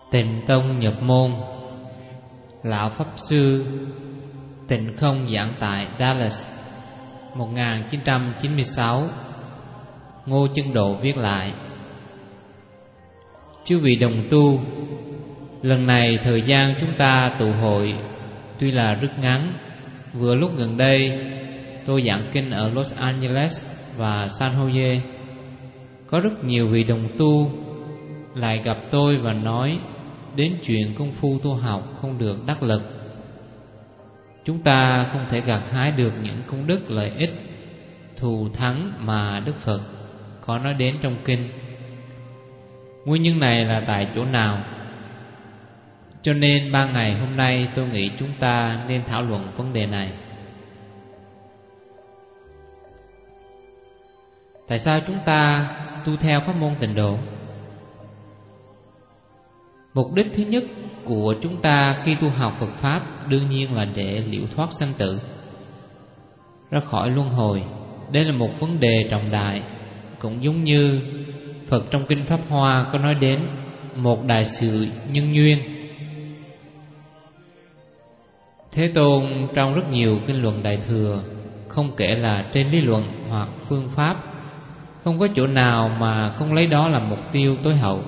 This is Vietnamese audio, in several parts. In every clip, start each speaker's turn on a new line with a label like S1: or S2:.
S1: Tịnh Tông nhập môn. Lão Pháp Sư Tịnh Không giảng tại Dallas 1996. Ngô Chân Độ viết lại: Chư vị đồng tu, lần này thời gian chúng ta tụ hội tuy là rất ngắn. Vừa lúc gần đây tôi giảng kinh ở Los Angeles và San Jose, có rất nhiều vị đồng tu lại gặp tôi và nói đến chuyện công phu tu học không được đắc lực. Chúng ta không thể gặt hái được những công đức lợi ích thù thắng mà Đức Phật có nói đến trong kinh. Nguyên nhân này là tại chỗ nào? Cho nên 3 ngày hôm nay tôi nghĩ chúng ta nên thảo luận vấn đề này. Tại sao chúng ta tu theo pháp môn Tịnh Độ? Mục đích thứ nhất của chúng ta khi tu học Phật Pháp đương nhiên là để liễu thoát sanh tử, ra khỏi luân hồi. Đây là một vấn đề trọng đại, cũng giống như Phật trong kinh Pháp Hoa có nói đến một đại sự nhân duyên. Thế Tôn trong rất nhiều kinh luận Đại Thừa, không kể là trên lý luận hoặc phương pháp, không có chỗ nào mà không lấy đó làm mục tiêu tối hậu.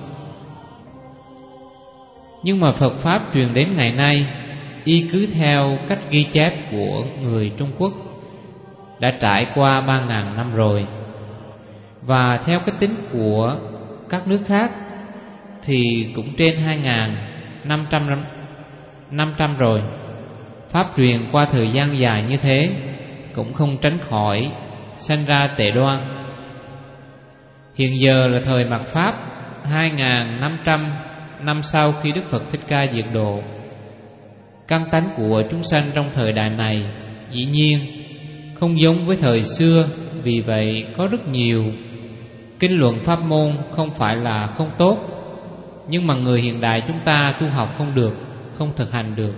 S1: Nhưng mà Phật Pháp truyền đến ngày nay y cứ theo cách ghi chép của người Trung Quốc đã trải qua 3.000 năm rồi, và theo cách tính của các nước khác thì cũng trên 2.500 rồi. Pháp truyền qua thời gian dài như thế cũng không tránh khỏi sanh ra tệ đoan. Hiện giờ là thời mạt Pháp 2.500 năm sau khi Đức Phật Thích Ca diệt độ. Căn tánh của chúng sanh trong thời đại này dĩ nhiên không giống với thời xưa. Vì vậy có rất nhiều kinh luận pháp môn không phải là không tốt, nhưng mà người hiện đại chúng ta tu học không được, không thực hành được.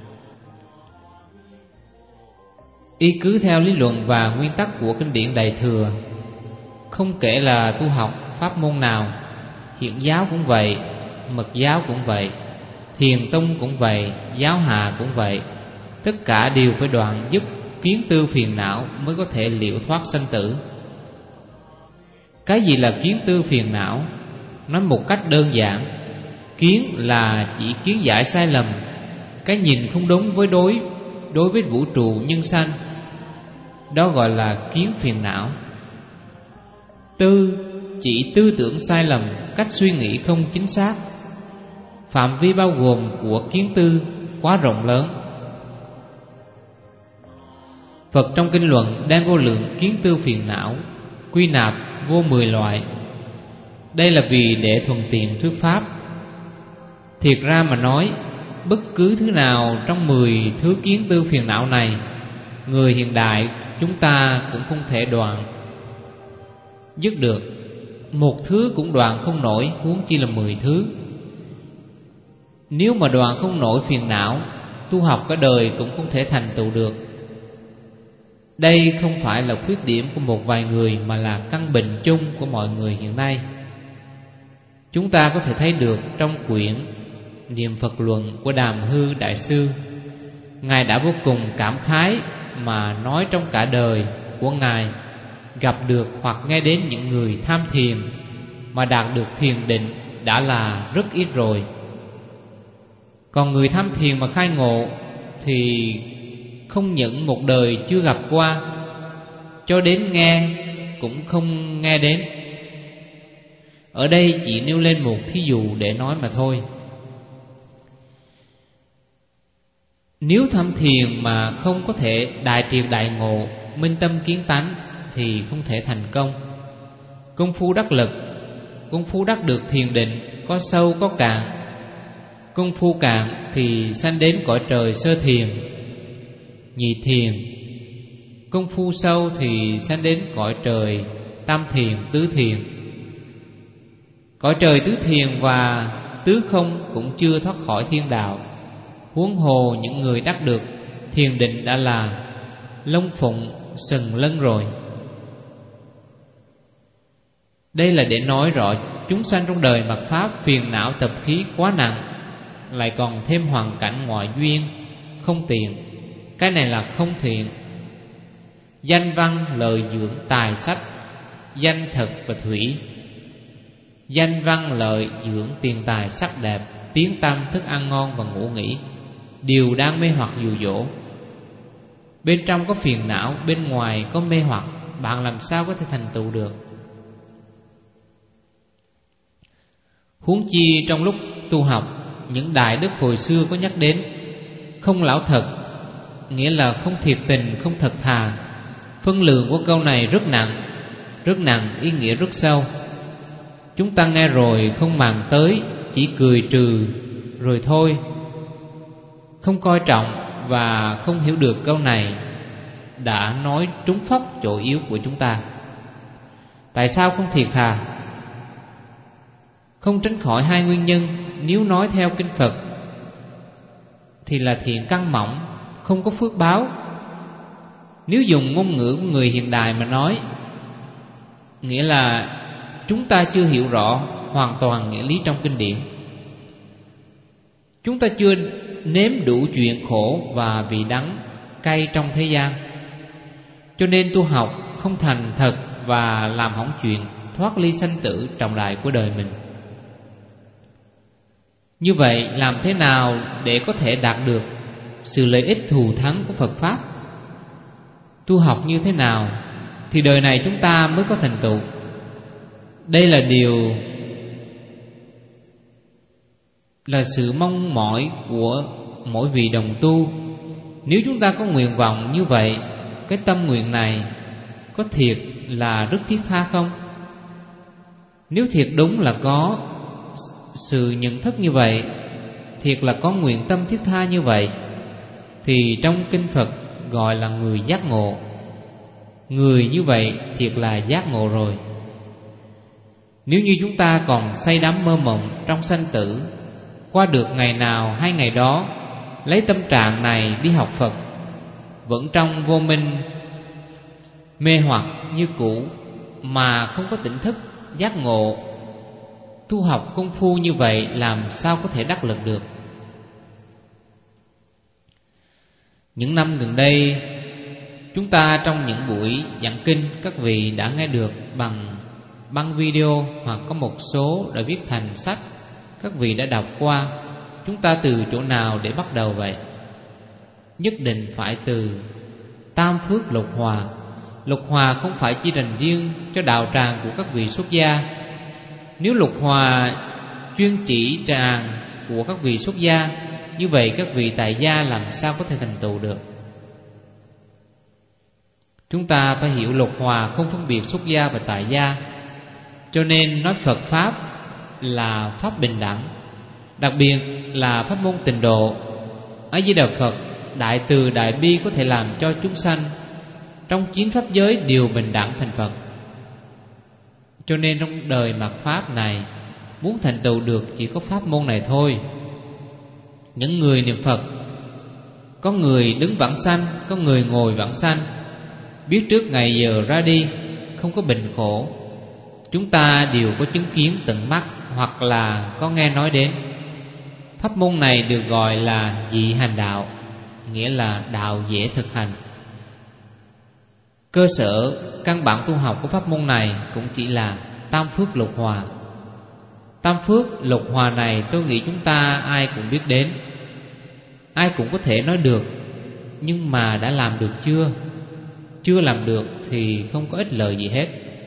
S1: Y cứ theo lý luận và nguyên tắc của kinh điển Đại Thừa, không kể là tu học pháp môn nào, Hiện giáo cũng vậy, Mật giáo cũng vậy, Thiền tông cũng vậy, Giáo hạ cũng vậy. Tất cả đều phải đoạn dứt kiến tư phiền não mới có thể liễu thoát sanh tử. Cái gì là kiến tư phiền não? Nói một cách đơn giản, kiến là chỉ kiến giải sai lầm, cái nhìn không đúng với đối với vũ trụ nhân sanh. Đó gọi là kiến phiền não. Tư chỉ tư tưởng sai lầm, cách suy nghĩ không chính xác. Phạm vi bao gồm của kiến tư quá rộng lớn. Phật trong kinh luận đem vô lượng kiến tư phiền não quy nạp vô 10 loại. Đây là vì để thuận tiện thuyết pháp. Thiệt ra mà nói, bất cứ thứ nào trong 10 thứ kiến tư phiền não này, người hiện đại chúng ta cũng không thể đoạn dứt được. Một thứ cũng đoạn không nổi, huống chi là 10 thứ. Nếu mà đoạn không nổi phiền não, tu học cả đời cũng không thể thành tựu được. Đây không phải là khuyết điểm của một vài người, mà là căn bệnh chung của mọi người hiện nay. Chúng ta có thể thấy được trong quyển Niệm Phật Luận của Đàm Hư Đại Sư. Ngài đã vô cùng cảm khái mà nói trong cả đời của Ngài gặp được hoặc nghe đến những người tham thiền mà đạt được thiền định đã là rất ít rồi. Còn người tham thiền mà khai ngộ thì không những một đời chưa gặp qua, cho đến nghe cũng không nghe đến. Ở đây chỉ nêu lên một thí dụ để nói mà thôi. Nếu tham thiền mà không có thể đại triệt đại ngộ, minh tâm kiến tánh thì không thể thành công. Công phu đắc lực, công phu đắc được thiền định có sâu có cạn. Công phu cạn thì sanh đến cõi trời sơ thiền, nhị thiền. Công phu sâu thì sanh đến cõi trời tam thiền, tứ thiền. Cõi trời tứ thiền và tứ không cũng chưa thoát khỏi thiên đạo, huống hồ những người đắc được thiền định đã là lông phụng sừng lân rồi. Đây là để nói rõ chúng sanh trong đời mạt Pháp phiền não tập khí quá nặng, lại còn thêm hoàn cảnh ngoại duyên, không tiện. Cái này là không thiện. Danh văn lợi dưỡng tài sách, danh thực và thủy. Danh văn lợi dưỡng tiền tài sắc đẹp, tiếng tăm thức ăn ngon và ngủ nghỉ, điều đang mê hoặc dụ dỗ. Bên trong có phiền não, bên ngoài có mê hoặc, bạn làm sao có thể thành tựu được? Huống chi trong lúc tu học, những đại đức hồi xưa có nhắc đến không lão thật, nghĩa là không thiệt tình, không thật thà. Phân lượng của câu này rất nặng, ý nghĩa rất sâu. Chúng ta nghe rồi không màng tới, chỉ cười trừ rồi thôi, không coi trọng và không hiểu được câu này đã nói trúng phóc chỗ yếu của chúng ta. Tại sao không thiệt thà? Không tránh khỏi hai nguyên nhân. Nếu nói theo kinh Phật thì là thiện căn mỏng, không có phước báo. Nếu dùng ngôn ngữ của người hiện đại mà nói, nghĩa là chúng ta chưa hiểu rõ hoàn toàn nghĩa lý trong kinh điển. Chúng ta chưa nếm đủ chuyện khổ và vị đắng cay trong thế gian, cho nên tu học không thành thật và làm hỏng chuyện thoát ly sanh tử trọng đại của đời mình. Như vậy làm thế nào để có thể đạt được sự lợi ích thù thắng của Phật Pháp? Tu học như thế nào thì đời này chúng ta mới có thành tựu? Đây là điều là sự mong mỏi của mỗi vị đồng tu. Nếu chúng ta có nguyện vọng như vậy, cái tâm nguyện này có thiệt là rất thiết tha không? Nếu thiệt đúng là có sự nhận thức như vậy, thiệt là có nguyện tâm thiết tha như vậy, thì trong kinh Phật gọi là người giác ngộ. Người như vậy thiệt là giác ngộ rồi. Nếu như chúng ta còn say đắm mơ mộng trong sanh tử, qua được ngày nào hay ngày đó, lấy tâm trạng này đi học Phật, vẫn trong vô minh mê hoặc như cũ mà không có tỉnh thức giác ngộ, tu học công phu như vậy làm sao có thể đắc lực được? Những năm gần đây, chúng ta trong những buổi giảng kinh, các vị đã nghe được bằng băng video hoặc có một số đã viết thành sách, các vị đã đọc qua. Chúng ta từ chỗ nào để bắt đầu vậy? Nhất định phải từ Tam Phước Lục Hòa. Lục Hòa không phải chỉ dành riêng cho đạo tràng của các vị xuất gia. Nếu Lục Hòa chuyên chỉ tràng của các vị xuất gia, như vậy các vị tại gia làm sao có thể thành tựu được? Chúng ta phải hiểu Lục Hòa không phân biệt xuất gia và tại gia. Cho nên nói Phật Pháp là Pháp bình đẳng, đặc biệt là pháp môn tịnh độ. A Di Đà Phật đại từ đại bi có thể làm cho chúng sanh trong 9 pháp giới đều bình đẳng thành Phật. Cho nên trong đời mạt Pháp này, muốn thành tựu được chỉ có pháp môn này thôi. Những người niệm Phật, có người đứng vãng sanh, có người ngồi vãng sanh, biết trước ngày giờ ra đi, không có bệnh khổ. Chúng ta đều có chứng kiến tận mắt hoặc là có nghe nói đến. Pháp môn này được gọi là dị hành đạo, nghĩa là đạo dễ thực hành. Cơ sở căn bản tu học của pháp môn này cũng chỉ là Tam Phước Lục Hòa. Tam Phước Lục Hòa này tôi nghĩ chúng ta ai cũng biết đến, ai cũng có thể nói được. Nhưng mà đã làm được chưa? Chưa làm được thì không có ích lợi gì hết.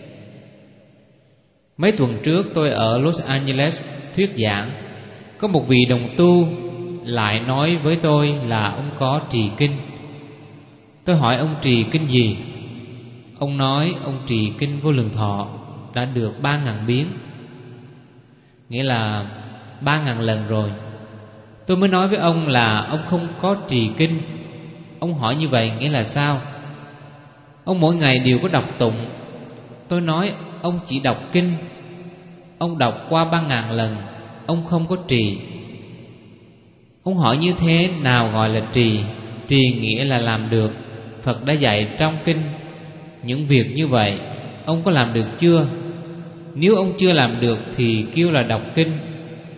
S1: Mấy tuần trước tôi ở Los Angeles thuyết giảng, có một vị đồng tu lại nói với tôi là ông có trì kinh. Tôi hỏi ông trì kinh gì? Ông nói ông trì kinh Vô Lượng Thọ đã được 3.000 biến, nghĩa là 3.000 lần rồi. Tôi mới nói với ông là ông không có trì kinh. Ông hỏi như vậy nghĩa là sao? Ông mỗi ngày đều có đọc tụng. Tôi nói ông chỉ đọc kinh, ông đọc qua 3.000 lần, ông không có trì. Ông hỏi như thế nào gọi là trì? Trì nghĩa là làm được. Phật đã dạy trong kinh những việc như vậy, ông có làm được chưa? Nếu ông chưa làm được thì kêu là đọc kinh,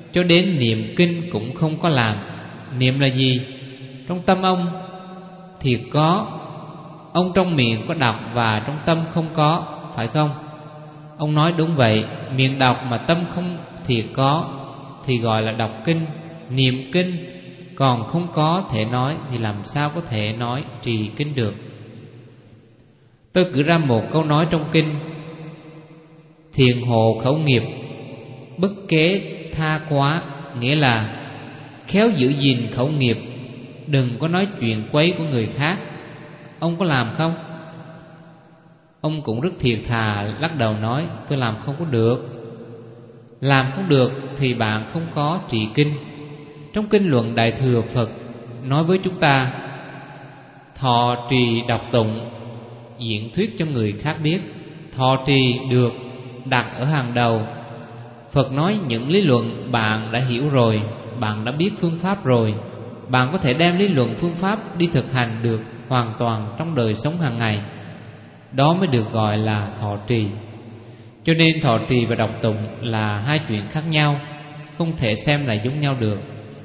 S1: cho đến niệm kinh cũng không có làm. Niệm là gì? Trong tâm ông thì có, ông trong miệng có đọc và trong tâm không có, phải không? Ông nói đúng vậy, miệng đọc mà tâm không thì có, thì gọi là đọc kinh, niệm kinh. Còn không có thể nói thì làm sao có thể nói trì kinh được? Tôi cử ra một câu nói trong kinh: thiền hồ khẩu nghiệp, bất kế tha quá, nghĩa là khéo giữ gìn khẩu nghiệp, đừng có nói chuyện quấy của người khác. Ông có làm không? Ông cũng rất thiệt thà lắc đầu nói: tôi làm không có được. Làm không được thì bạn không có trì kinh. Trong kinh luận Đại Thừa, Phật nói với chúng ta: thọ trì đọc tụng, diễn thuyết cho người khác biết. Thọ trì được đặt ở hàng đầu. Phật nói những lý luận bạn đã hiểu rồi, bạn đã biết phương pháp rồi, bạn có thể đem lý luận phương pháp đi thực hành được hoàn toàn trong đời sống hàng ngày. Đó mới được gọi là thọ trì. Cho nên thọ trì và đọc tụng là hai chuyện khác nhau, không thể xem là giống nhau được.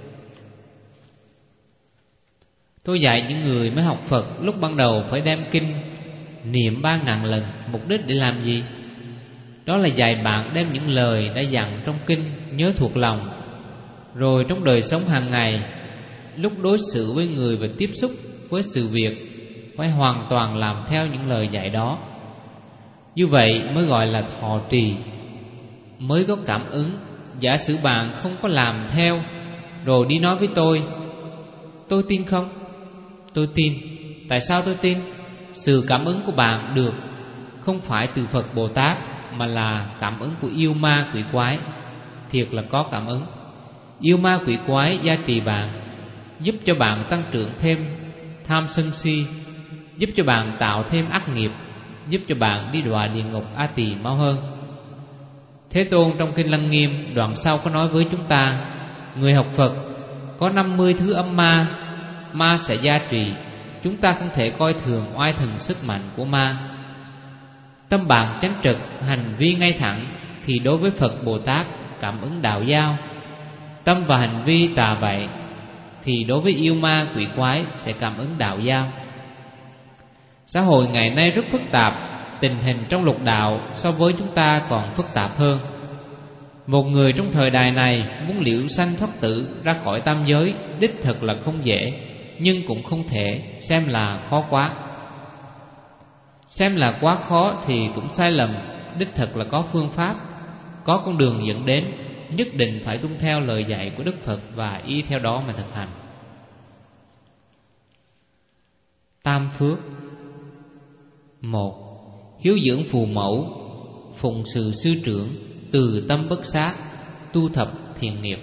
S1: Tôi dạy những người mới học Phật lúc ban đầu phải đem kinh niệm 3.000 lần. Mục đích để làm gì? Đó là dạy bạn đem những lời đã dặn trong kinh nhớ thuộc lòng, rồi trong đời sống hàng ngày, lúc đối xử với người và tiếp xúc với sự việc, phải hoàn toàn làm theo những lời dạy đó. Như vậy mới gọi là thọ trì, mới có cảm ứng. Giả sử bạn không có làm theo, rồi đi nói với tôi tin không? Tôi tin. Tại sao tôi tin? Sự cảm ứng của bạn được không phải từ Phật Bồ Tát, mà là cảm ứng của yêu ma quỷ quái. Thiệt là có cảm ứng. Yêu ma quỷ quái gia trì bạn, giúp cho bạn tăng trưởng thêm tham sân si, giúp cho bạn tạo thêm ác nghiệp, giúp cho bạn đi đọa địa ngục A Tỳ mau hơn. Thế Tôn trong kinh Lăng Nghiêm đoạn sau có nói với chúng ta: người học Phật có 50 thứ âm ma, ma sẽ gia trì. Chúng ta không thể coi thường oai thần sức mạnh của ma. Tâm bạn chánh trực, hành vi ngay thẳng, thì đối với Phật Bồ Tát cảm ứng đạo giao. Tâm và hành vi tà bậy, thì đối với yêu ma quỷ quái sẽ cảm ứng đạo giao. Xã hội ngày nay rất phức tạp, tình hình trong lục đạo so với chúng ta còn phức tạp hơn. Một người trong thời đại này muốn liễu sanh thoát tử ra khỏi tam giới đích thực là không dễ, nhưng cũng không thể xem là khó quá. Xem là quá khó thì cũng sai lầm. Đích thực là có phương pháp, có con đường dẫn đến, nhất định phải tuân theo lời dạy của Đức Phật và y theo đó mà thực hành. Tam phước. 1. Hiếu dưỡng phù mẫu, phụng sự sư trưởng, từ tâm bất sát, tu thập thiện nghiệp.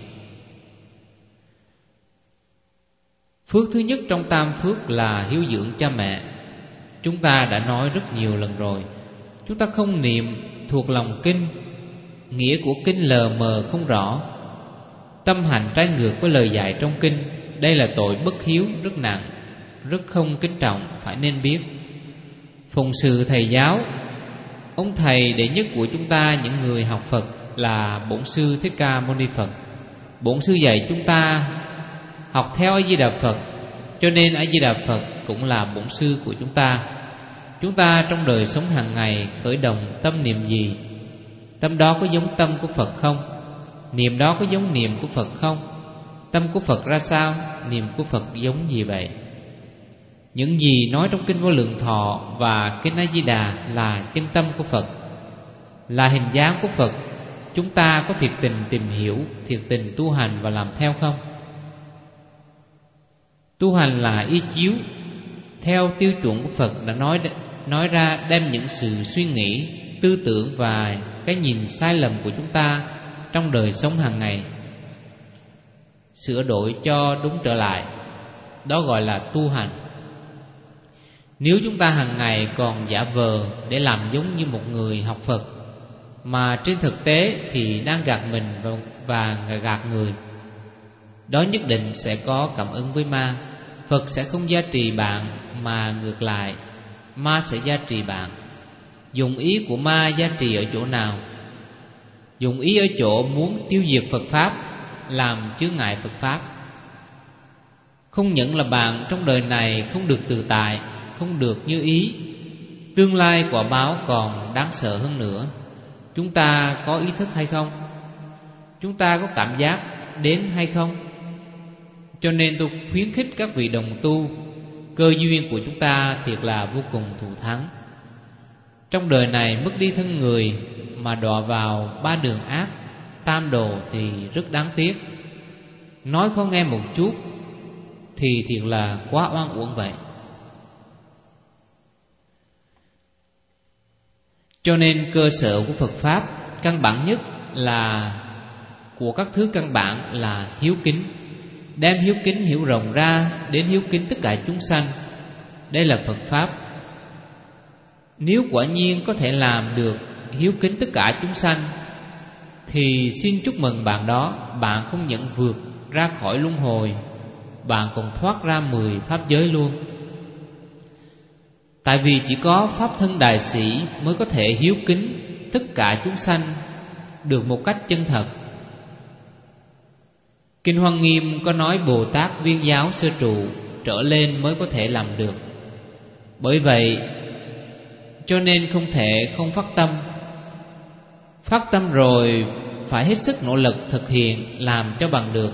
S1: Phước thứ nhất trong tam phước là hiếu dưỡng cha mẹ. Chúng ta đã nói rất nhiều lần rồi. Chúng ta không niệm thuộc lòng kinh, nghĩa của kinh lờ mờ không rõ, tâm hành trái ngược với lời dạy trong kinh. Đây là tội bất hiếu rất nặng, rất không kính trọng, phải nên biết. Phụng sự thầy giáo. Ông thầy đệ nhất của chúng ta, những người học Phật, là Bổn Sư Thích Ca Mâu Ni Phật. Bổn Sư dạy chúng ta học theo A Di Đà Phật, cho nên A Di Đà Phật cũng là Bổn Sư của chúng ta. Chúng ta trong đời sống hàng ngày khởi động tâm niệm gì? Tâm đó có giống tâm của Phật không? Niệm đó có giống niệm của Phật không? Tâm của Phật ra sao? Niệm của Phật giống gì vậy? Những gì nói trong kinh Vô Lượng Thọ và kinh A Di Đà là chân tâm của Phật, là hình dáng của Phật. Chúng ta có thiệt tình tìm hiểu, thiệt tình tu hành và làm theo không? Tu hành là y chiếu theo tiêu chuẩn của Phật đã nói ra, đem những sự suy nghĩ, tư tưởng và cái nhìn sai lầm của chúng ta trong đời sống hàng ngày sửa đổi cho đúng trở lại. Đó gọi là tu hành. Nếu chúng ta hàng ngày còn giả vờ để làm giống như một người học Phật, mà trên thực tế thì đang gạt mình và gạt người, đó nhất định sẽ có cảm ứng với ma. Phật sẽ không gia trì bạn, mà ngược lại, ma sẽ gia trì bạn. Dùng ý của ma gia trì ở chỗ nào? Dùng ý ở chỗ muốn tiêu diệt Phật Pháp, làm chướng ngại Phật Pháp. Không những là bạn trong đời này không được tự tại, không được như ý, tương lai quả báo còn đáng sợ hơn nữa. Chúng ta có ý thức hay không? Chúng ta có cảm giác đến hay không? Cho nên tôi khuyến khích các vị đồng tu, cơ duyên của chúng ta thiệt là vô cùng thù thắng. Trong đời này mất đi thân người mà đọa vào ba đường ác, tam đồ thì rất đáng tiếc. Nói khó nghe một chút thì thiệt là quá oan uổng vậy. Cho nên cơ sở của Phật Pháp căn bản nhất là của các thứ căn bản là hiếu kính. Đem hiếu kính hiểu rộng ra đến hiếu kính tất cả chúng sanh. Đây là Phật Pháp. Nếu quả nhiên có thể làm được hiếu kính tất cả chúng sanh thì xin chúc mừng bạn đó. Bạn không những vượt ra khỏi luân hồi, bạn còn thoát ra 10 pháp giới luôn. Tại vì chỉ có Pháp thân đại sĩ mới có thể hiếu kính tất cả chúng sanh được một cách chân thật. Kinh Hoa Nghiêm có nói Bồ Tát Viên Giáo sơ trụ trở lên mới có thể làm được. Bởi vậy cho nên không thể không phát tâm. Phát tâm rồi phải hết sức nỗ lực thực hiện làm cho bằng được.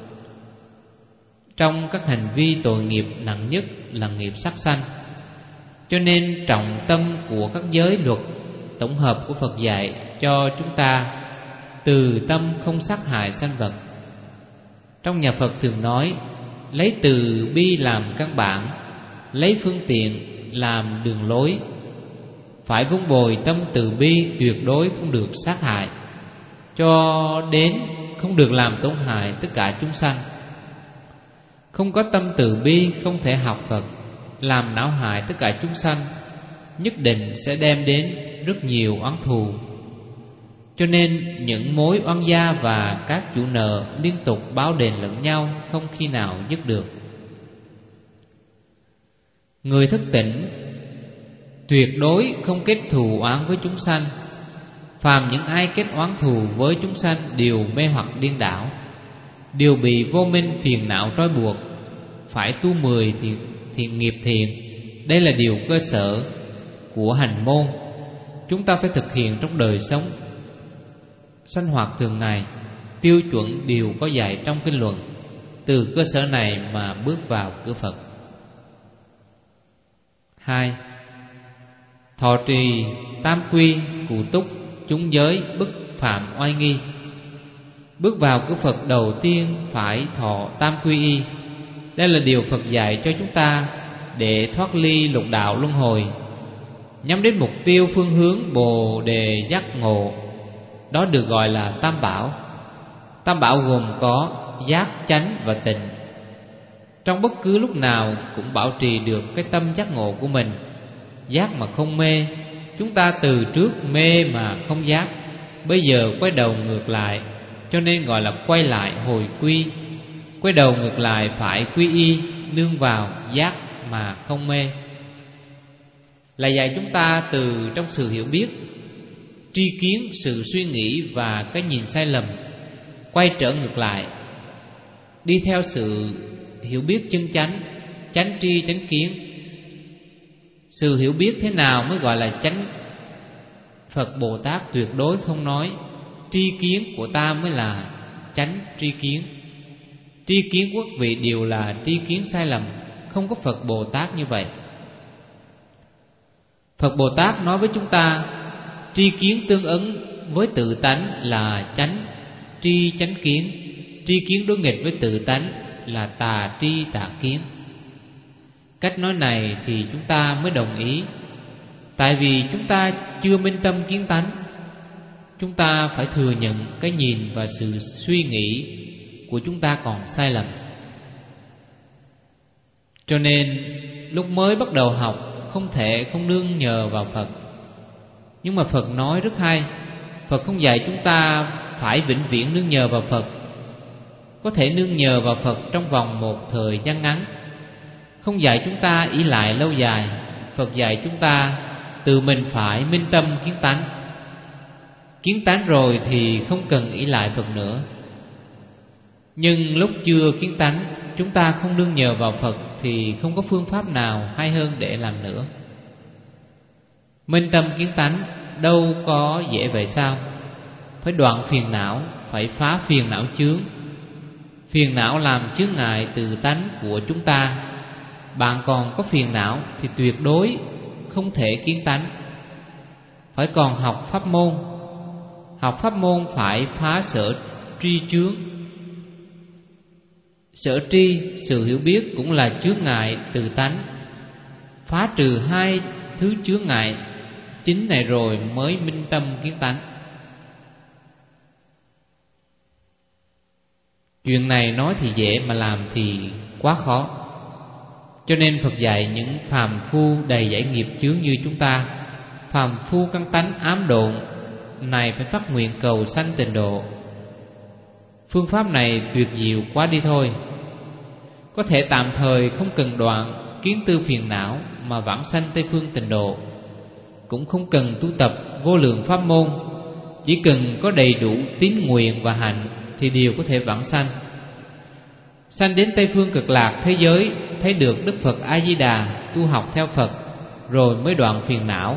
S1: Trong các hành vi tội nghiệp nặng nhất là nghiệp sát sanh. Cho nên trọng tâm của các giới luật tổng hợp của Phật dạy cho chúng ta từ tâm không sát hại sanh vật. Trong nhà Phật thường nói lấy từ bi làm căn bản, lấy phương tiện làm đường lối. Phải vun bồi tâm từ bi, tuyệt đối không được sát hại, cho đến không được làm tổn hại tất cả chúng sanh. Không có tâm từ bi không thể học Phật, làm não hại tất cả chúng sanh, nhất định sẽ đem đến rất nhiều oán thù. Cho nên những mối oan gia và các chủ nợ liên tục báo đền lẫn nhau, không khi nào dứt được. Người thức tỉnh tuyệt đối không kết thù oán với chúng sanh. Phàm những ai kết oán thù với chúng sanh đều mê hoặc điên đảo, đều bị vô minh phiền não trói buộc. Phải tu 10 thiện nghiệp thiện. Đây là điều cơ sở của hành môn. Chúng ta phải thực hiện trong đời sống sinh hoạt thường ngày. Tiêu chuẩn đều có dạy trong kinh luận. Từ cơ sở này mà bước vào cửa Phật. 2. Thọ trì tam quy cụ túc, chúng giới bất phạm oai nghi. Bước vào cửa Phật đầu tiên phải thọ tam quy y. Đây là điều Phật dạy cho chúng ta để thoát ly lục đạo luân hồi, nhắm đến mục tiêu phương hướng Bồ đề giác ngộ. Đó được gọi là Tam Bảo. Tam Bảo gồm có giác, chánh và tịnh. Trong bất cứ lúc nào cũng bảo trì được cái tâm giác ngộ của mình. Giác mà không mê. Chúng ta từ trước mê mà không giác, bây giờ quay đầu ngược lại, cho nên gọi là quay lại hồi quy. Quay đầu ngược lại phải quy y, nương vào giác mà không mê. Là dạy chúng ta từ trong sự hiểu biết, tri kiến, sự suy nghĩ và cái nhìn sai lầm, quay trở ngược lại, đi theo sự hiểu biết chân chánh, chánh tri chánh kiến. Sự hiểu biết thế nào mới gọi là chánh? Phật Bồ Tát tuyệt đối không nói tri kiến của ta mới là chánh tri kiến. Tri kiến quốc vị đều là tri kiến sai lầm, không có Phật Bồ Tát như vậy. Phật Bồ Tát nói với chúng ta tri kiến tương ứng với tự tánh là chánh tri chánh kiến. Tri kiến đối nghịch với tự tánh là tà tri tà kiến. Cách nói này thì chúng ta mới đồng ý. Tại vì chúng ta chưa minh tâm kiến tánh. Chúng ta phải thừa nhận cái nhìn và sự suy nghĩ của chúng ta còn sai lầm. Cho nên lúc mới bắt đầu học không thể không nương nhờ vào Phật. Nhưng mà Phật nói rất hay. Phật không dạy chúng ta phải vĩnh viễn nương nhờ vào Phật. Có thể nương nhờ vào Phật trong vòng một thời gian ngắn, không dạy chúng ta ỷ lại lâu dài. Phật dạy chúng ta tự mình phải minh tâm kiến tánh. Kiến tánh rồi thì không cần ỷ lại Phật nữa. Nhưng lúc chưa kiến tánh, chúng ta không đương nhờ vào Phật thì không có phương pháp nào hay hơn để làm nữa. Minh tâm kiến tánh đâu có dễ vậy sao? Phải đoạn phiền não, phải phá phiền não chướng. Phiền não làm chướng ngại từ tánh của chúng ta. Bạn còn có phiền não thì tuyệt đối không thể kiến tánh. Phải còn học pháp môn. Học pháp môn phải phá sở tri chướng. Sở tri, sự hiểu biết cũng là chướng ngại từ tánh. Phá trừ hai thứ chướng ngại chính này rồi mới minh tâm kiến tánh. Chuyện này nói thì dễ mà làm thì quá khó. Cho nên Phật dạy những phàm phu đầy dẫy nghiệp chướng như chúng ta, phàm phu căn tánh ám độn này, phải phát nguyện cầu sanh tịnh độ. Phương pháp này tuyệt diệu quá đi thôi. Có thể tạm thời không cần đoạn kiến tư phiền não mà vãng sanh Tây phương tịnh độ, cũng không cần tu tập vô lượng pháp môn. Chỉ cần có đầy đủ tín nguyện và hạnh thì đều có thể vãng sanh. Sanh đến Tây phương cực lạc thế giới, thấy được Đức Phật A Di Đà, tu học theo Phật, rồi mới đoạn phiền não,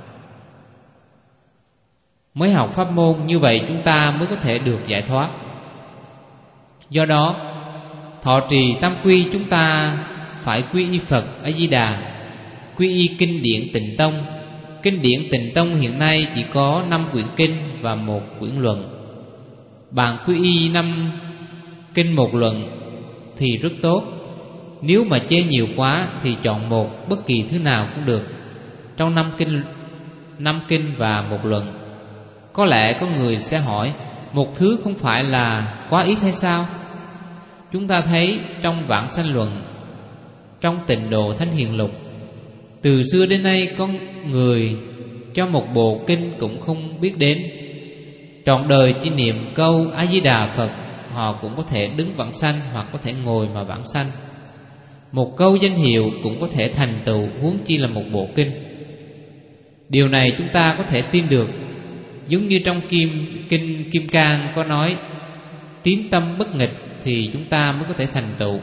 S1: mới học pháp môn. Như vậy chúng ta mới có thể được giải thoát. Do đó thọ trì tam quy, chúng ta phải quy y Phật A Di Đà, quy y kinh điển Tịnh Tông. Kinh điển Tịnh Tông hiện nay chỉ có 5 quyển kinh và 1 quyển luận. Bạn quy y 5 kinh 1 luận thì rất tốt. Nếu mà chê nhiều quá thì chọn một, bất kỳ thứ nào cũng được trong 5 kinh và 1 luận. Có lẽ có người sẽ hỏi, một thứ không phải là quá ít hay sao? Chúng ta thấy trong Vãng Sanh Luận, trong Tịnh Độ Thánh Hiền Lục, từ xưa đến nay có người cho một bộ kinh cũng không biết đến. Trọn đời chỉ niệm câu A Di Đà Phật, họ cũng có thể đứng vãng sanh hoặc có thể ngồi mà vãng sanh. Một câu danh hiệu cũng có thể thành tựu, huống chi là một bộ kinh. Điều này chúng ta có thể tin được. Giống như trong kinh Kim Cang có nói, tín tâm bất nghịch thì chúng ta mới có thể thành tựu.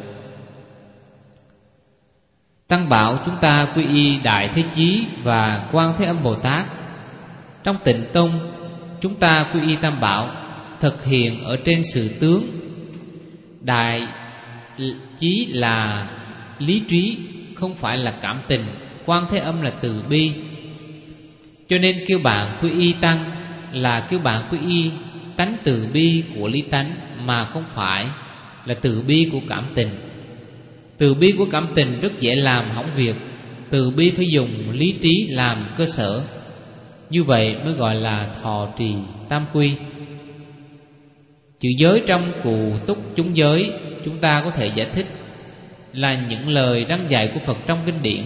S1: Tăng bảo chúng ta quy y Đại Thế Chí và Quan Thế Âm Bồ Tát. Trong Tịnh Tông chúng ta quy y Tam Bảo, thực hiện ở trên sự tướng. Đại Chí là lý trí, không phải là cảm tình. Quan Thế Âm là từ bi. Cho nên kêu bạn quy y Tăng là kêu bạn quy y tánh từ bi của lý tánh, mà không phải là từ bi của cảm tình. Từ bi của cảm tình rất dễ làm hỏng việc. Từ bi phải dùng lý trí làm cơ sở. Như vậy mới gọi là thọ trì tam quy. Chữ giới trong Cụ Túc Chúng Giới, chúng ta có thể giải thích là những lời răn dạy của Phật trong kinh điển.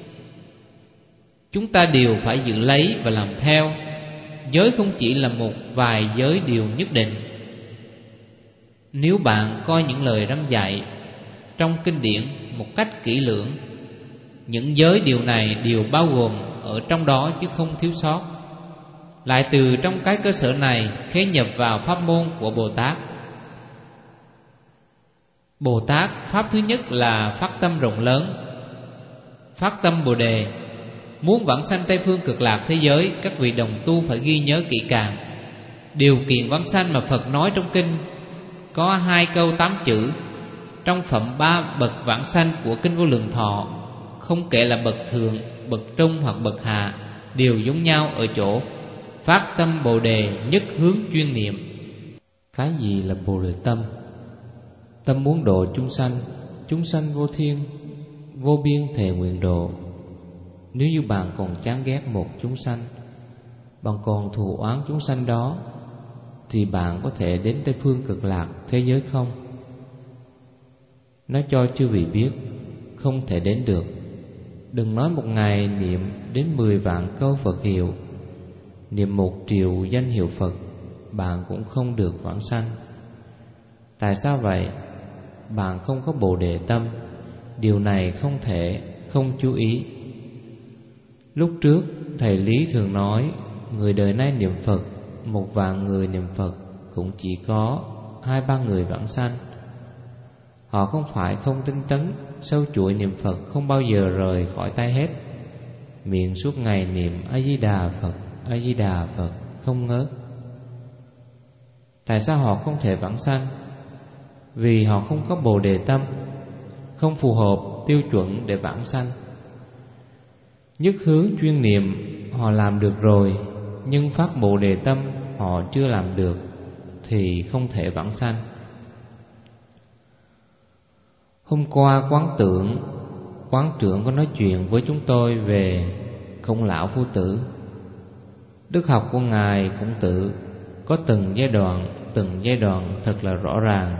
S1: Chúng ta đều phải giữ lấy và làm theo. Giới không chỉ là một vài giới điều nhất định. Nếu bạn coi những lời răn dạy trong kinh điển một cách kỹ lưỡng, những giới điều này đều bao gồm ở trong đó chứ không thiếu sót. Lại từ trong cái cơ sở này khế nhập vào pháp môn của Bồ Tát. Bồ Tát pháp thứ nhất là phát tâm rộng lớn, phát tâm Bồ Đề. Muốn vãng sanh Tây phương cực lạc thế giới, các vị đồng tu phải ghi nhớ kỹ càng. Điều kiện vãng sanh mà Phật nói trong kinh có 2 câu 8 chữ. Trong phẩm 3 bậc vãng sanh của kinh Vô Lượng Thọ, không kể là bậc thượng, bậc trung hoặc bậc hạ, đều giống nhau ở chỗ phát tâm Bồ Đề, nhất hướng chuyên niệm. Cái gì là Bồ Đề tâm? Tâm muốn độ chúng sanh vô thiên, vô biên thệ nguyện độ. Nếu như bạn còn chán ghét một chúng sanh, bạn còn thù oán chúng sanh đó, thì bạn có thể đến Tây phương cực lạc thế giới không? Nói cho chư vị biết, không thể đến được. Đừng nói một ngày niệm đến 10 vạn câu Phật hiệu, niệm 1 triệu danh hiệu Phật, bạn cũng không được vãng sanh. Tại sao vậy? Bạn không có Bồ Đề tâm. Điều này không thể không chú ý. Lúc trước thầy Lý thường nói, người đời nay niệm Phật, 1 vạn người niệm Phật cũng chỉ có 2-3 người vãng sanh. Họ không phải không tinh tấn, sâu chuỗi niệm Phật không bao giờ rời khỏi tay hết. Miệng suốt ngày niệm A Di Đà Phật, A Di Đà Phật không ngớt. Tại sao họ không thể vãng sanh? Vì họ không có Bồ Đề tâm, không phù hợp tiêu chuẩn để vãng sanh. Nhất hướng chuyên niệm họ làm được rồi, nhưng phát Bồ Đề tâm họ chưa làm được thì không thể vãng sanh. Hôm qua quán trưởng có nói chuyện với chúng tôi về Khổng Lão Phu Tử. Đức học của Ngài Khổng Tử có từng giai đoạn thật là rõ ràng.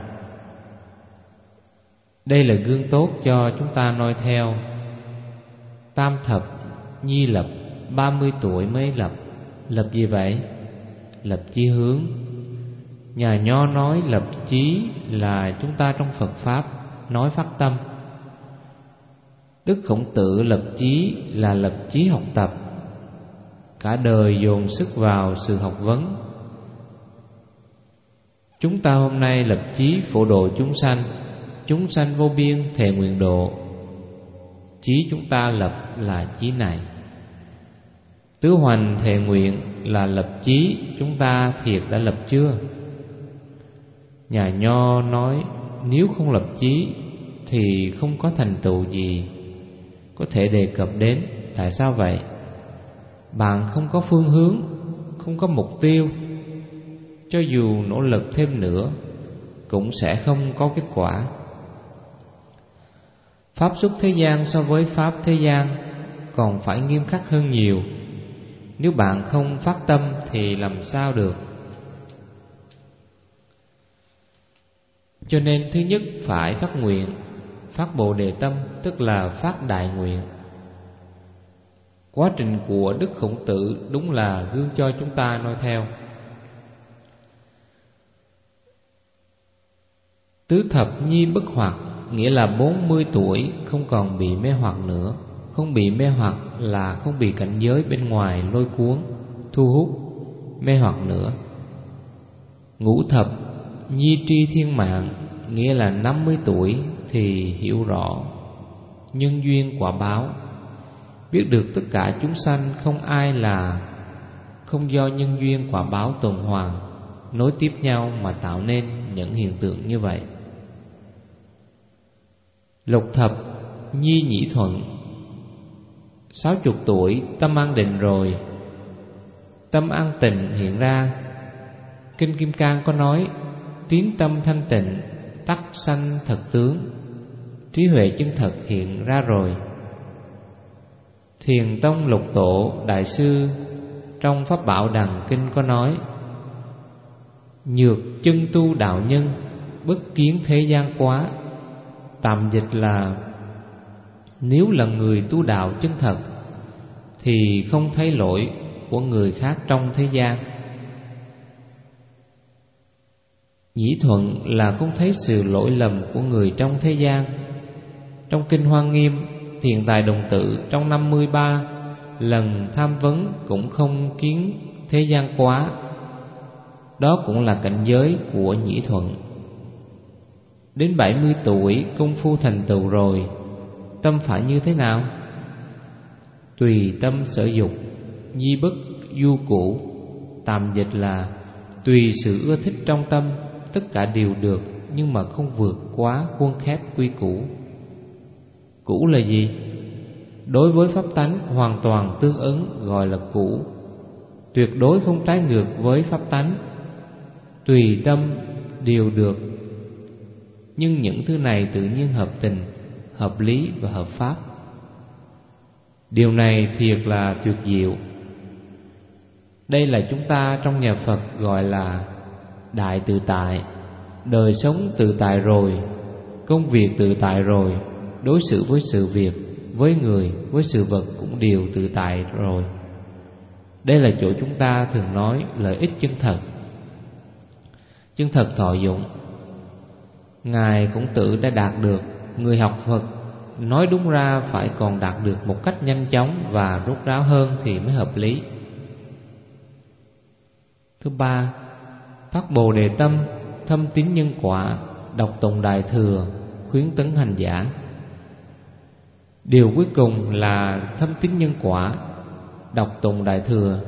S1: Đây là gương tốt cho chúng ta noi theo. Tam thập nhi lập, 30 tuổi mới lập. Lập gì vậy? Lập chí hướng. Nhà Nho nói lập chí là chúng ta trong Phật Pháp nói phát tâm. Đức Khổng Tử lập chí là lập chí học tập, cả đời dồn sức vào sự học vấn. Chúng ta hôm nay lập chí phổ độ chúng sanh vô biên thệ nguyện độ. Chí chúng ta lập là chí này. Tứ hoành thệ nguyện là lập chí, chúng ta thiệt đã lập chưa? Nhà Nho nói nếu không lập chí thì không có thành tựu gì có thể đề cập đến. Tại sao vậy? Bạn không có phương hướng, không có mục tiêu, cho dù nỗ lực thêm nữa cũng sẽ không có kết quả. Pháp xuất thế gian so với pháp thế gian còn phải nghiêm khắc hơn nhiều. Nếu bạn không phát tâm thì làm sao được? Cho nên thứ nhất phải phát nguyện, phát Bồ Đề tâm, tức là phát đại nguyện. Quá trình của Đức Khổng Tử đúng là gương cho chúng ta noi theo. Tứ thập nhi bất hoặc, nghĩa là 40 tuổi không còn bị mê hoặc nữa. Không bị mê hoặc là không bị cảnh giới bên ngoài lôi cuốn, thu hút, mê hoặc nữa. Ngũ thập nhi tri thiên mạng, nghĩa là 50 tuổi thì hiểu rõ nhân duyên quả báo, biết được tất cả chúng sanh không ai là không do nhân duyên quả báo tuần hoàn nối tiếp nhau mà tạo nên những hiện tượng như vậy. Lục thập nhi nhĩ thuận, 60 tuổi tâm an định rồi. Tâm an tịnh hiện ra. Kinh Kim Cang có nói tín tâm thanh tịnh, tắc sanh thật tướng. Trí huệ chân thật hiện ra rồi. Thiền Tông Lục Tổ Đại Sư trong Pháp Bảo Đằng Kinh có nói nhược chân tu đạo nhân, bất kiến thế gian quá. Tạm dịch là nếu là người tu đạo chân thật thì không thấy lỗi của người khác trong thế gian. Nhĩ thuận là không thấy sự lỗi lầm của người trong thế gian. Trong Kinh Hoa Nghiêm, Thiện Tài Đồng Tự trong 53 lần tham vấn cũng không kiến thế gian quá. Đó cũng là cảnh giới của nhĩ thuận. Đến 70 tuổi công phu thành tựu rồi, tâm phải như thế nào? Tùy tâm sở dục, nhi bất du cũ. Tạm dịch là tùy sự ưa thích trong tâm, tất cả đều được nhưng mà không vượt quá khuôn khép quy củ. Cũ là gì? Đối với pháp tánh hoàn toàn tương ứng gọi là cũ, tuyệt đối không trái ngược với pháp tánh. Tùy tâm đều được, nhưng những thứ này tự nhiên hợp tình, hợp lý và hợp pháp. Điều này thiệt là tuyệt diệu. Đây là chúng ta trong nhà Phật gọi là đại tự tại. Đời sống tự tại rồi, công việc tự tại rồi, đối xử với sự việc, với người, với sự vật cũng đều tự tại rồi. Đây là chỗ chúng ta thường nói lợi ích chân thật. Chân thật thọ dụng. Ngài Khổng Tử đã đạt được. Người học Phật nói đúng ra phải còn đạt được một cách nhanh chóng và rốt ráo hơn thì mới hợp lý. Thứ ba, phát Bồ Đề tâm, thâm tín nhân quả, đọc tụng Đại Thừa, khuyến tấn hành giả. Điều cuối cùng là thâm tín nhân quả, đọc tụng Đại Thừa.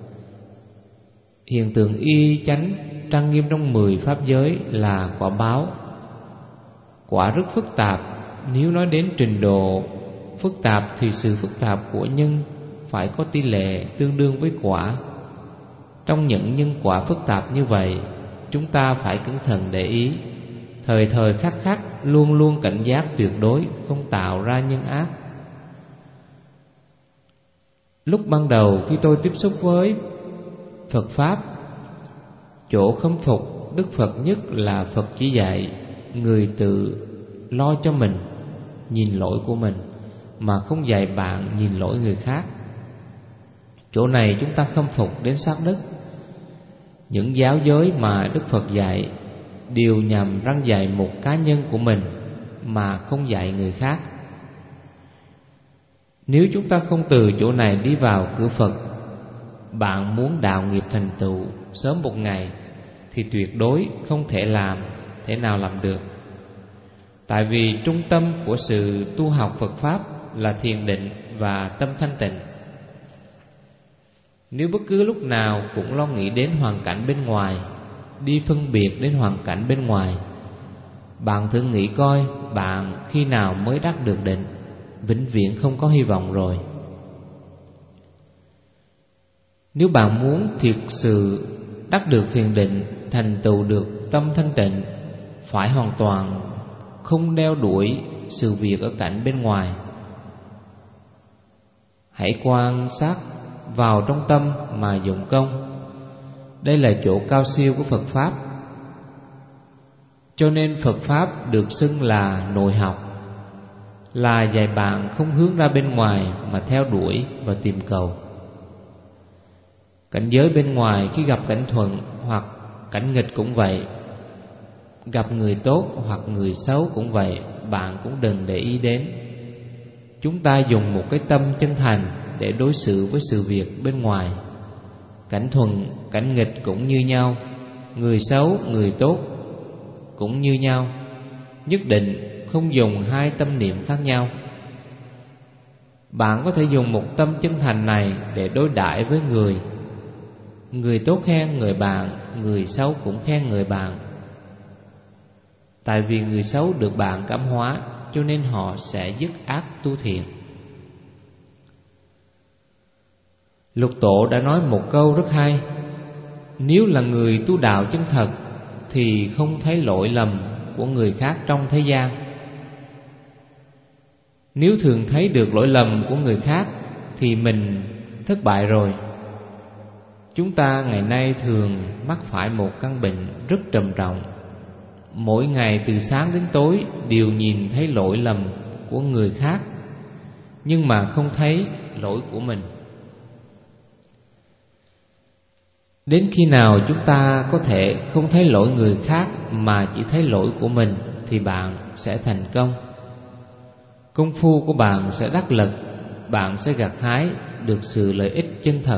S1: Hiện tượng y chánh trang nghiêm trong 10 pháp giới là quả báo. Quả rất phức tạp. Nếu nói đến trình độ phức tạp thì sự phức tạp của nhân phải có tỷ lệ tương đương với quả. Trong những nhân quả phức tạp như vậy, chúng ta phải cẩn thận để ý, thời thời khắc khắc luôn luôn cảnh giác tuyệt đối, không tạo ra nhân ác. Lúc ban đầu khi tôi tiếp xúc với Phật Pháp, chỗ khâm phục Đức Phật nhất là Phật chỉ dạy người tự lo cho mình, nhìn lỗi của mình, mà không dạy bạn nhìn lỗi người khác. Chỗ này chúng ta khâm phục đến sát đất. Những giáo giới mà Đức Phật dạy đều nhằm răn dạy một cá nhân của mình mà không dạy người khác. Nếu chúng ta không từ chỗ này đi vào cửa Phật, bạn muốn đạo nghiệp thành tựu sớm một ngày thì tuyệt đối không thể nào làm được. Tại vì trung tâm của sự tu học Phật Pháp là thiền định và tâm thanh tịnh. Nếu bất cứ lúc nào cũng lo nghĩ đến hoàn cảnh bên ngoài, đi phân biệt đến hoàn cảnh bên ngoài, bạn thử nghĩ coi bạn khi nào mới đắc được định, vĩnh viễn không có hy vọng rồi. Nếu bạn muốn thiệt sự đắc được thiền định, thành tựu được tâm thanh tịnh, phải hoàn toàn không đeo đuổi sự việc ở cảnh bên ngoài. Hãy quan sát vào trong tâm mà dụng công. Đây là chỗ cao siêu của Phật Pháp. Cho nên Phật Pháp được xưng là nội học, là dạy bạn không hướng ra bên ngoài mà theo đuổi và tìm cầu. Cảnh giới bên ngoài khi gặp cảnh thuận hoặc cảnh nghịch cũng vậy, gặp người tốt hoặc người xấu cũng vậy, bạn cũng đừng để ý đến. Chúng ta dùng một cái tâm chân thành để đối xử với sự việc bên ngoài. Cảnh thuận, cảnh nghịch cũng như nhau, người xấu, người tốt cũng như nhau. Nhất định không dùng hai tâm niệm khác nhau. Bạn có thể dùng một tâm chân thành này để đối đãi với người. Người tốt khen người bạn, người xấu cũng khen người bạn. Tại vì người xấu được bạn cảm hóa, cho nên họ sẽ dứt ác tu thiện. Lục Tổ đã nói một câu rất hay: nếu là người tu đạo chân thật thì không thấy lỗi lầm của người khác trong thế gian. Nếu thường thấy được lỗi lầm của người khác thì mình thất bại rồi. Chúng ta ngày nay thường mắc phải một căn bệnh rất trầm trọng. Mỗi ngày từ sáng đến tối đều nhìn thấy lỗi lầm của người khác, nhưng mà không thấy lỗi của mình. Đến khi nào chúng ta có thể không thấy lỗi người khác mà chỉ thấy lỗi của mình thì bạn sẽ thành công. Công phu của bạn sẽ đắc lực, bạn sẽ gặt hái được sự lợi ích chân thật.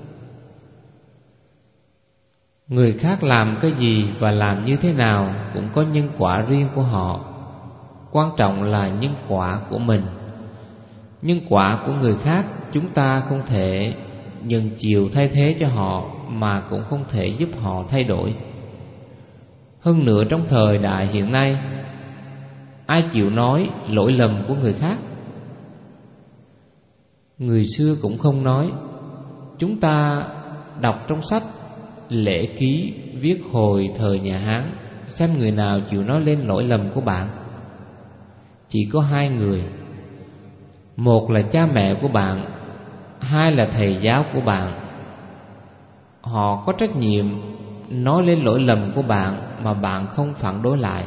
S1: Người khác làm cái gì và làm như thế nào cũng có nhân quả riêng của họ. Quan trọng là nhân quả của mình. Nhân quả của người khác chúng ta không thể nhận chiều thay thế cho họ, mà cũng không thể giúp họ thay đổi. Hơn nữa trong thời đại hiện nay, ai chịu nói lỗi lầm của người khác? Người xưa cũng không nói. Chúng ta đọc trong sách Lễ Ký viết hồi thời nhà Hán, xem người nào chịu nói lên lỗi lầm của bạn. Chỉ có hai người. Một là cha mẹ của bạn, hai là thầy giáo của bạn. Họ có trách nhiệm nói lên lỗi lầm của bạn mà bạn không phản đối lại.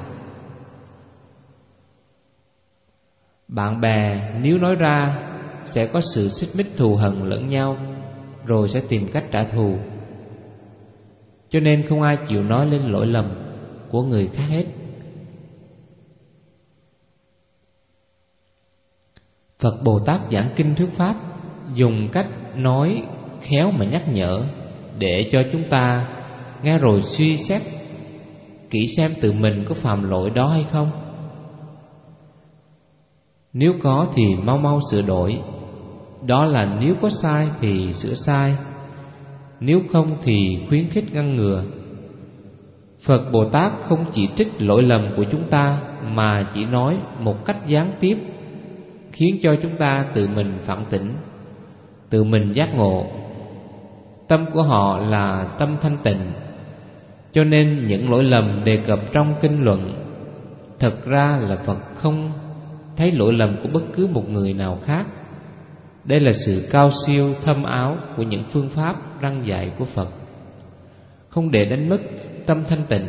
S1: Bạn bè nếu nói ra sẽ có sự xích mích thù hận lẫn nhau, rồi sẽ tìm cách trả thù. Cho nên không ai chịu nói lên lỗi lầm của người khác hết. Phật Bồ Tát giảng kinh thuyết pháp dùng cách nói khéo mà nhắc nhở, để cho chúng ta nghe rồi suy xét kỹ xem tự mình có phạm lỗi đó hay không. Nếu có thì mau mau sửa đổi. Đó là nếu có sai thì sửa sai, nếu không thì khuyến khích ngăn ngừa. Phật Bồ Tát không chỉ trích lỗi lầm của chúng ta, mà chỉ nói một cách gián tiếp, khiến cho chúng ta tự mình phản tỉnh, tự mình giác ngộ. Tâm của họ là tâm thanh tịnh, cho nên những lỗi lầm đề cập trong kinh luận thật ra là Phật không thấy lỗi lầm của bất cứ một người nào khác. Đây là sự cao siêu thâm áo của những phương pháp răn dạy của Phật, không để đánh mất tâm thanh tịnh.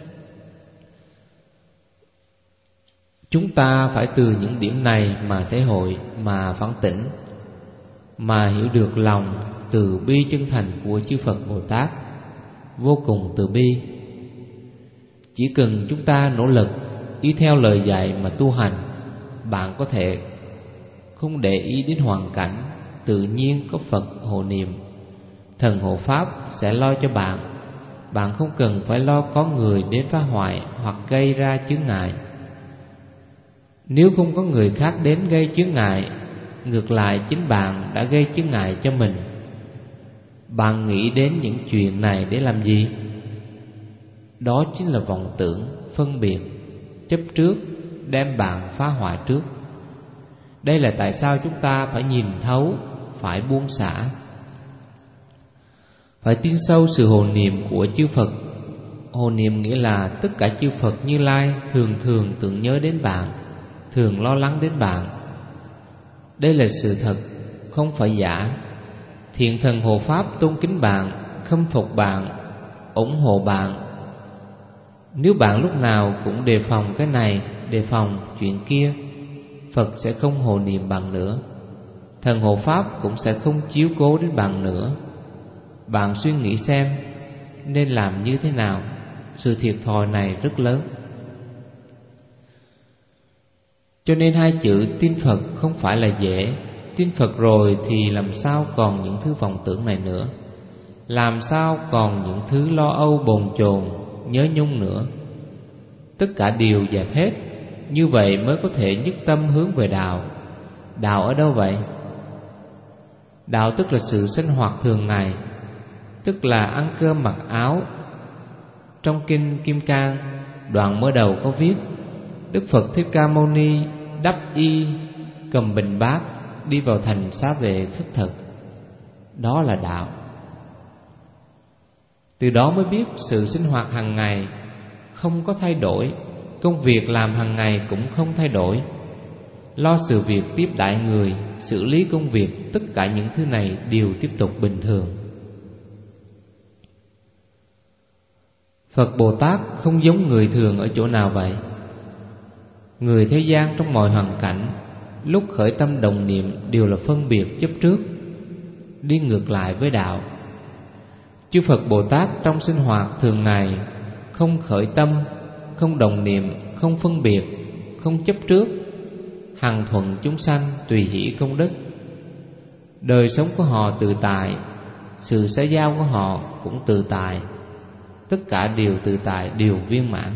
S1: Chúng ta phải từ những điểm này mà thể hội, mà phản tỉnh, mà hiểu được lòng từ bi chân thành của chư Phật Bồ Tát, vô cùng từ bi. Chỉ cần chúng ta nỗ lực y theo lời dạy mà tu hành, bạn có thể không để ý đến hoàn cảnh, tự nhiên có Phật hộ niệm, thần hộ pháp sẽ lo cho bạn. Bạn không cần phải lo có người đến phá hoại hoặc gây ra chướng ngại. Nếu không có người khác đến gây chướng ngại, ngược lại chính bạn đã gây chướng ngại cho mình. Bạn nghĩ đến những chuyện này để làm gì? Đó chính là vọng tưởng, phân biệt, chấp trước đem bạn phá hoại trước. Đây là tại sao chúng ta phải nhìn thấu, phải buông xả, phải tin sâu sự hộ niệm của chư Phật. Hộ niệm nghĩa là tất cả chư Phật Như Lai thường thường tưởng nhớ đến bạn, thường lo lắng đến bạn. Đây là sự thật, không phải giả. Thiện thần hộ pháp tôn kính bạn, khâm phục bạn, ủng hộ bạn. Nếu bạn lúc nào cũng đề phòng cái này, đề phòng chuyện kia, Phật sẽ không hộ niệm bạn nữa, thần hộ pháp cũng sẽ không chiếu cố đến bạn nữa. Bạn suy nghĩ xem nên làm như thế nào. Sự thiệt thòi này rất lớn. Cho nên hai chữ tin Phật không phải là dễ. Tin Phật rồi thì làm sao còn những thứ vọng tưởng này nữa, làm sao còn những thứ lo âu bồn chồn nhớ nhung nữa. Tất cả đều dẹp hết. Như vậy mới có thể nhất tâm hướng về đạo. Đạo ở đâu vậy? Đạo tức là sự sinh hoạt thường ngày, tức là ăn cơm mặc áo. Trong kinh Kim Cang, đoạn mở đầu có viết: Đức Phật Thích Ca Mâu Ni đắp y, cầm bình bát, đi vào thành Xá Vệ khất thực. Đó là đạo. Từ đó mới biết sự sinh hoạt hàng ngày không có thay đổi, công việc làm hàng ngày cũng không thay đổi. Lo sự việc tiếp đãi người, xử lý công việc, tất cả những thứ này đều tiếp tục bình thường. Phật Bồ Tát không giống người thường ở chỗ nào vậy? Người thế gian trong mọi hoàn cảnh, lúc khởi tâm đồng niệm đều là phân biệt chấp trước, đi ngược lại với đạo. Chư Phật Bồ Tát trong sinh hoạt thường ngày không khởi tâm, không đồng niệm, không phân biệt, không chấp trước, hằng thuận chúng sanh, tùy hỷ công đức. Đời sống của họ tự tại, sự xã giao của họ cũng tự tại, tất cả đều tự tại, đều viên mãn.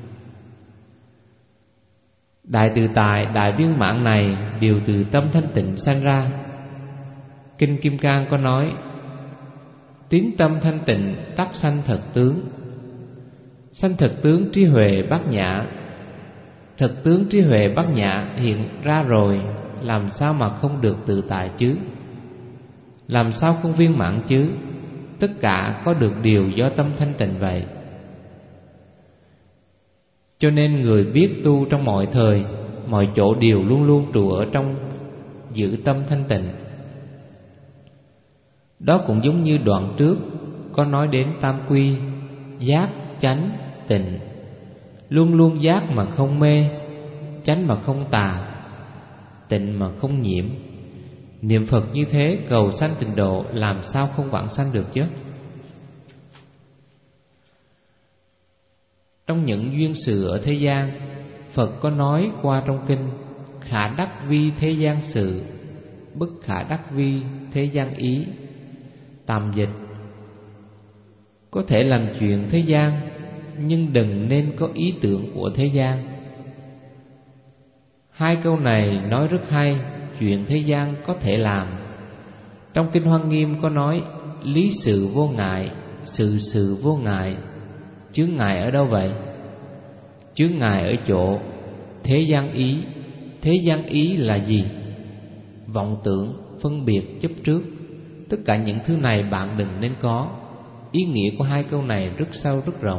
S1: Đại tự tại, đại viên mãn này đều từ tâm thanh tịnh sanh ra. Kinh Kim Cang có nói: Tín tâm thanh tịnh tác sanh thật tướng. Sanh thật tướng trí huệ bát nhã. Thật tướng trí huệ bát nhã hiện ra rồi, làm sao mà không được tự tại chứ? Làm sao không viên mãn chứ? Tất cả có được điều do tâm thanh tịnh vậy. Cho nên người biết tu trong mọi thời, mọi chỗ đều luôn luôn trụ ở trong giữ tâm thanh tịnh. Đó cũng giống như đoạn trước có nói đến tam quy: giác, chánh, tịnh. Luôn luôn giác mà không mê, chánh mà không tà, tịnh mà không nhiễm. Niệm Phật như thế cầu sanh tịnh độ, làm sao không vãng sanh được chứ? Trong những duyên sự ở thế gian, Phật có nói qua trong kinh: khả đắc vi thế gian sự, bất khả đắc vi thế gian ý. Tạm dịch: có thể làm chuyện thế gian, nhưng đừng nên có ý tưởng của thế gian. Hai câu này nói rất hay, chuyện thế gian có thể làm. Trong Kinh Hoa Nghiêm có nói: lý sự vô ngại, sự sự vô ngại. Chướng ngại ở đâu vậy? Chướng ngại ở chỗ thế gian ý. Thế gian ý là gì? Vọng tưởng, phân biệt, chấp trước. Tất cả những thứ này bạn đừng nên có. Ý nghĩa của hai câu này rất sâu rất rộng.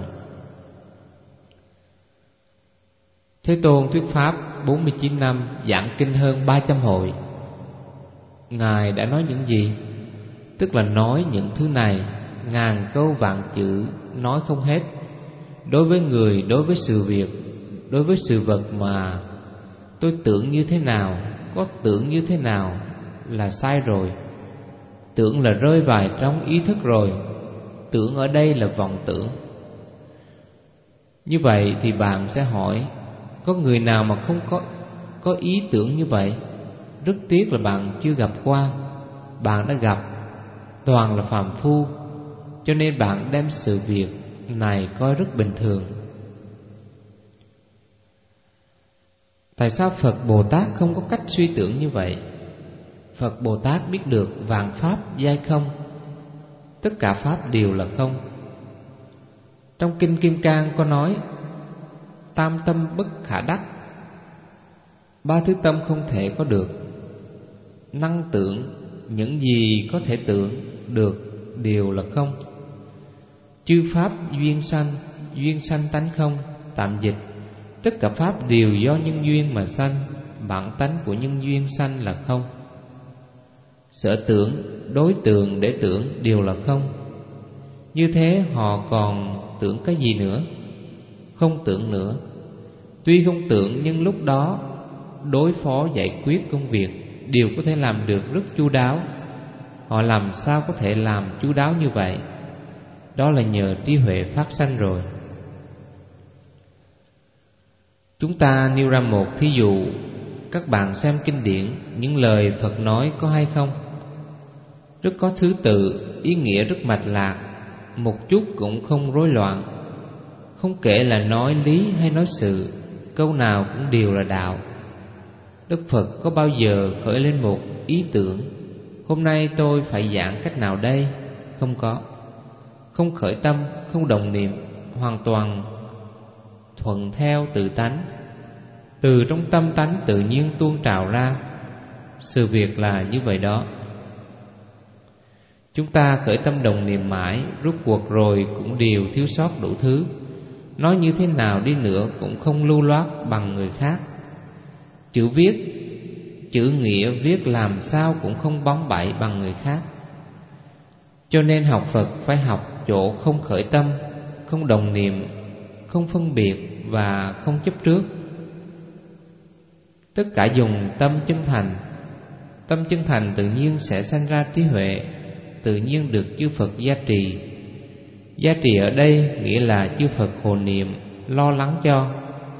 S1: Thế Tôn thuyết pháp 49 năm, giảng kinh hơn 300 hội. Ngài đã nói những gì? Tức là nói những thứ này ngàn câu vạn chữ nói không hết. Đối với người, đối với sự việc, đối với sự vật mà tôi tưởng như thế nào, có tưởng như thế nào là sai rồi. Tưởng là rơi vào trong ý thức rồi. Tưởng ở đây là vọng tưởng. Như vậy thì bạn sẽ hỏi: có người nào mà không có ý tưởng như vậy? Rất tiếc là bạn chưa gặp qua. Bạn đã gặp toàn là phàm phu, cho nên bạn đem sự việc này coi rất bình thường. Tại sao Phật Bồ Tát không có cách suy tưởng như vậy? Phật Bồ Tát biết được vạn pháp giai không, tất cả pháp đều là không. Trong Kinh Kim Cang có nói: tam tâm bất khả đắc. Ba thứ tâm không thể có được. Năng tưởng, những gì có thể tưởng được đều là không. Chư pháp duyên sanh tánh không. Tạm dịch: tất cả pháp đều do nhân duyên mà sanh, bản tánh của nhân duyên sanh là không. Sở tưởng, đối tượng để tưởng đều là không. Như thế họ còn tưởng cái gì nữa? Không tưởng nữa. Tuy không tưởng nhưng lúc đó đối phó giải quyết công việc đều có thể làm được rất chu đáo. Họ làm sao có thể làm chu đáo như vậy? Đó là nhờ trí huệ phát sanh rồi. Chúng ta nêu ra một thí dụ. Các bạn xem kinh điển, những lời Phật nói có hay không? Rất có thứ tự, ý nghĩa rất mạch lạc, một chút cũng không rối loạn. Không kể là nói lý hay nói sự, câu nào cũng đều là đạo. Đức Phật có bao giờ khởi lên một ý tưởng: hôm nay tôi phải giảng cách nào đây? Không có. Không khởi tâm, không đồng niệm, hoàn toàn thuận theo tự tánh. Từ trong tâm tánh tự nhiên tuôn trào ra. Sự việc là như vậy đó. Chúng ta khởi tâm đồng niệm mãi, rốt cuộc rồi cũng đều thiếu sót đủ thứ. Nói như thế nào đi nữa cũng không lưu loát bằng người khác. Chữ viết, chữ nghĩa viết làm sao cũng không bóng bẩy bằng người khác. Cho nên học Phật phải học chỗ không khởi tâm, không đồng niệm, không phân biệt và không chấp trước. Tất cả dùng tâm chân thành. Tâm chân thành tự nhiên sẽ sanh ra trí huệ, tự nhiên được chư Phật gia trì. Gia trì ở đây nghĩa là chư Phật hộ niệm, lo lắng cho.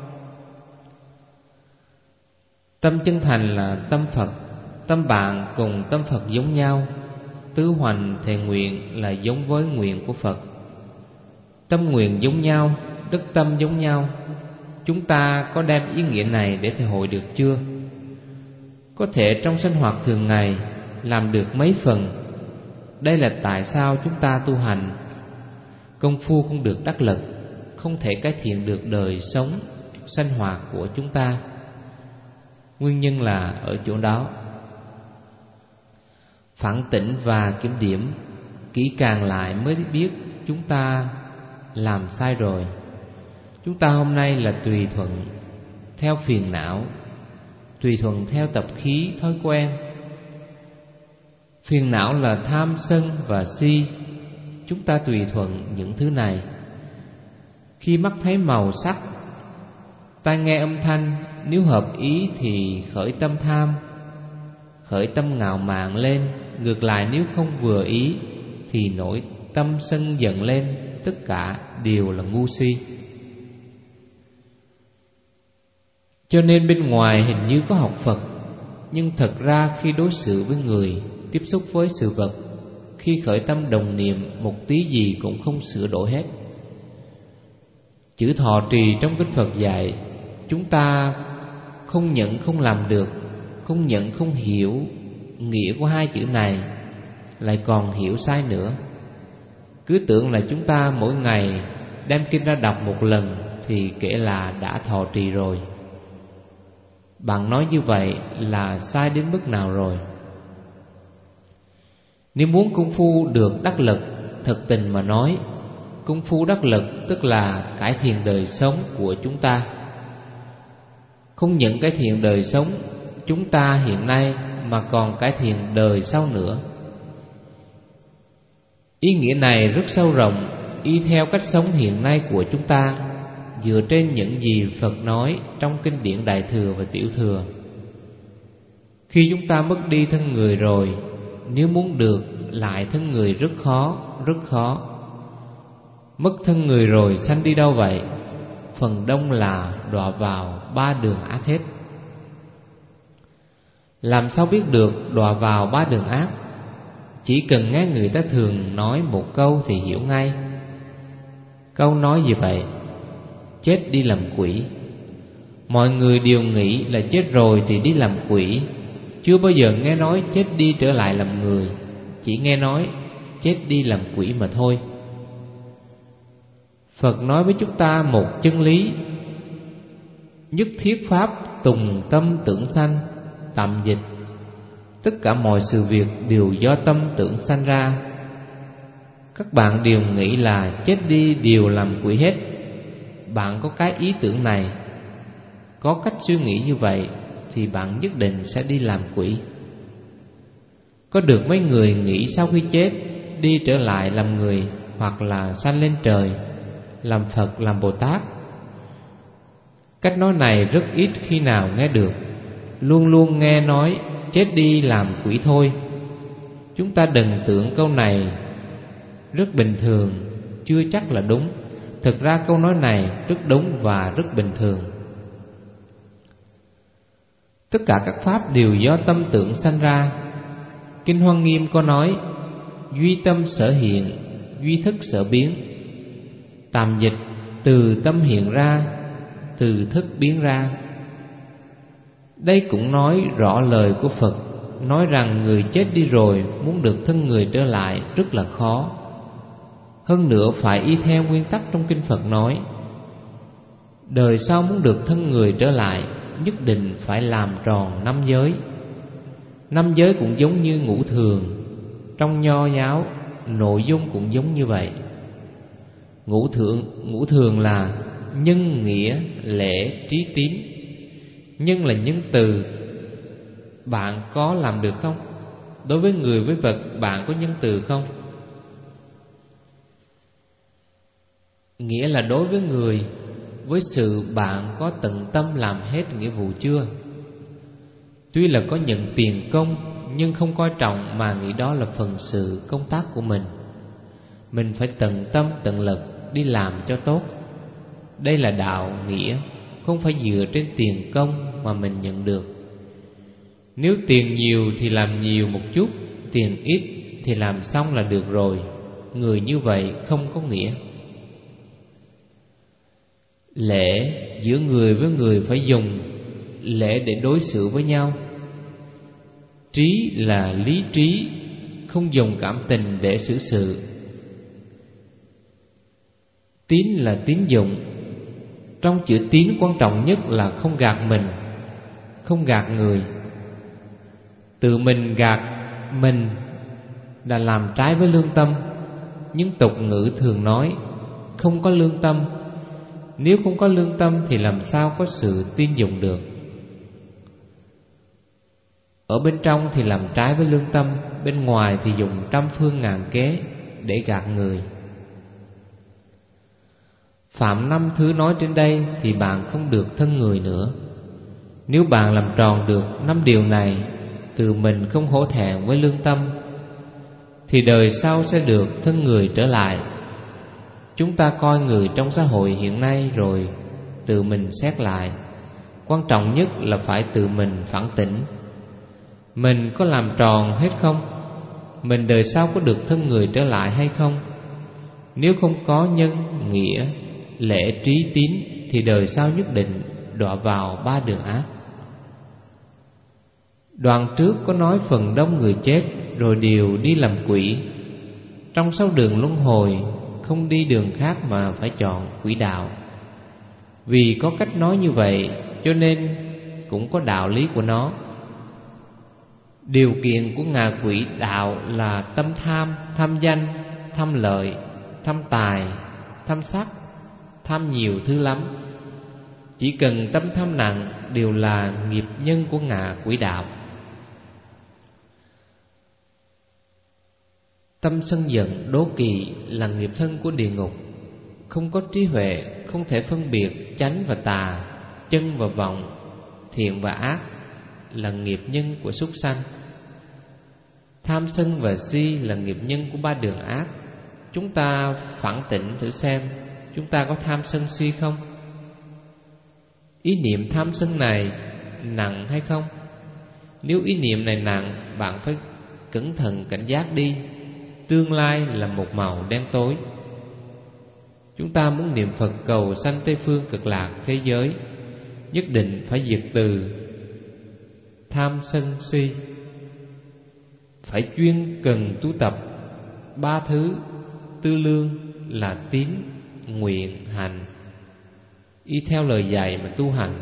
S1: Tâm chân thành là tâm Phật. Tâm bạn cùng tâm Phật giống nhau. Tứ hoành thề nguyện là giống với nguyện của Phật. Tâm nguyện giống nhau, đức tâm giống nhau. Chúng ta có đem ý nghĩa này để thể hội được chưa? Có thể trong sinh hoạt thường ngày làm được mấy phần. Đây là tại sao chúng ta tu hành. Công phu không được đắc lực, không thể cải thiện được đời sống, sinh hoạt của chúng ta. Nguyên nhân là ở chỗ đó. Phản tỉnh và kiểm điểm kỹ càng lại mới biết chúng ta làm sai rồi. Chúng ta hôm nay là tùy thuận theo phiền não, tùy thuận theo tập khí thói quen. Phiền não là tham sân và si. Chúng ta tùy thuận những thứ này. Khi mắt thấy màu sắc, tai nghe âm thanh, nếu hợp ý thì khởi tâm tham, khởi tâm ngạo mạn lên. Ngược lại nếu không vừa ý thì nổi tâm sân giận lên. Tất cả đều là ngu si. Cho nên bên ngoài hình như có học Phật, nhưng thật ra khi đối xử với người, tiếp xúc với sự vật, khi khởi tâm đồng niệm, một tí gì cũng không sửa đổi hết. Chữ thọ trì trong kinh Phật dạy chúng ta không nhận không làm được, không nhận không hiểu nghĩa của hai chữ này, lại còn hiểu sai nữa. Cứ tưởng là chúng ta mỗi ngày đem kinh ra đọc một lần thì kể là đã thọ trì rồi. Bạn nói như vậy là sai đến mức nào rồi? Nếu muốn công phu được đắc lực, thực tình mà nói, công phu đắc lực tức là cải thiện đời sống của chúng ta. Không những cải thiện đời sống chúng ta hiện nay mà còn cải thiện đời sau nữa. Ý nghĩa này rất sâu rộng, y theo cách sống hiện nay của chúng ta, dựa trên những gì Phật nói trong kinh điển Đại Thừa và Tiểu Thừa. Khi chúng ta mất đi thân người rồi, nếu muốn được lại thân người rất khó, rất khó. Mất thân người rồi sanh đi đâu vậy? Phần đông là đọa vào ba đường ác hết. Làm sao biết được đọa vào ba đường ác? Chỉ cần nghe người ta thường nói một câu thì hiểu ngay. Câu nói gì vậy? Chết đi làm quỷ. Mọi người đều nghĩ là chết rồi thì đi làm quỷ, chưa bao giờ nghe nói chết đi trở lại làm người, chỉ nghe nói chết đi làm quỷ mà thôi. Phật nói với chúng ta một chân lý: nhất thiết pháp tùng tâm tưởng sanh. Tạm dịch: tất cả mọi sự việc đều do tâm tưởng sanh ra. Các bạn đều nghĩ là chết đi đều làm quỷ hết. Bạn có cái ý tưởng này, có cách suy nghĩ như vậy thì bạn nhất định sẽ đi làm quỷ. Có được mấy người nghĩ sau khi chết đi trở lại làm người, hoặc là sanh lên trời, làm Phật, làm Bồ Tát. Cách nói này rất ít khi nào nghe được. Luôn luôn nghe nói chết đi làm quỷ thôi. Chúng ta đừng tưởng câu này rất bình thường, chưa chắc là đúng. Thực ra câu nói này rất đúng và rất bình thường. Tất cả các pháp đều do tâm tưởng sanh ra. Kinh Hoa Nghiêm có nói: duy tâm sở hiện, duy thức sở biến. Tạm dịch: từ tâm hiện ra, từ thức biến ra. Đây cũng nói rõ lời của Phật, nói rằng người chết đi rồi muốn được thân người trở lại rất là khó. Hơn nữa phải y theo nguyên tắc trong kinh Phật nói, đời sau muốn được thân người trở lại nhất định phải làm tròn 5 giới. 5 giới cũng giống như ngũ thường. Trong Nho giáo, nội dung cũng giống như vậy. Ngũ thường là nhân, nghĩa, lễ, trí, tín. Nhân là nhân từ. Bạn có làm được không? Đối với người với vật, bạn có nhân từ không? Nghĩa là đối với người, với sự, bạn có tận tâm làm hết nghĩa vụ chưa? Tuy là có nhận tiền công, nhưng không coi trọng mà nghĩ đó là phần sự công tác của mình. Mình phải tận tâm tận lực đi làm cho tốt. Đây là đạo nghĩa, không phải dựa trên tiền công mà mình nhận được. Nếu tiền nhiều thì làm nhiều một chút, tiền ít thì làm xong là được rồi. Người như vậy không có nghĩa. Lễ giữa người với người phải dùng lễ để đối xử với nhau. Trí là lý trí, không dùng cảm tình để xử sự. Tín là tín dụng. Trong chữ tín quan trọng nhất là không gạt mình, không gạt người. Tự mình gạt mình là làm trái với lương tâm. Nhưng tục ngữ thường nói không có lương tâm. Nếu không có lương tâm thì làm sao có sự tin dùng được? Ở bên trong thì làm trái với lương tâm, bên ngoài thì dùng trăm phương ngàn kế để gạt người. Phạm 5 thứ nói trên đây thì bạn không được thân người nữa. Nếu bạn làm tròn được 5 điều này, từ mình không hổ thẹn với lương tâm, thì đời sau sẽ được thân người trở lại. Chúng ta coi người trong xã hội hiện nay rồi tự mình xét lại. Quan trọng nhất là phải tự mình phản tỉnh. Mình có làm tròn hết không? Mình đời sau có được thân người trở lại hay không? Nếu không có nhân, nghĩa, lễ, trí, tín thì đời sau nhất định đọa vào 3 đường ác. Đoạn trước có nói phần đông người chết rồi đều đi làm quỷ. Trong 6 đường luân hồi, không đi đường khác mà phải chọn quỷ đạo. Vì có cách nói như vậy cho nên cũng có đạo lý của nó. Điều kiện của ngạ quỷ đạo là tâm tham, tham danh, tham lợi, tham tài, tham sắc, tham nhiều thứ lắm. Chỉ cần tâm tham nặng đều là nghiệp nhân của ngạ quỷ đạo. Tâm sân giận, đố kỵ là nghiệp thân của địa ngục. Không có trí huệ, không thể phân biệt chánh và tà, chân và vọng, thiện và ác là nghiệp nhân của súc sanh. Tham sân và si là nghiệp nhân của 3 đường ác. Chúng ta phản tỉnh thử xem, chúng ta có tham sân si không? Ý niệm tham sân này nặng hay không? Nếu ý niệm này nặng, bạn phải cẩn thận cảnh giác đi. Tương lai là một màu đen tối. Chúng ta muốn niệm Phật cầu sanh Tây phương cực lạc thế giới, nhất định phải diệt từ tham sân si. Phải chuyên cần tu tập 3 thứ tư lương là tín, nguyện, hành, y theo lời dạy mà tu hành.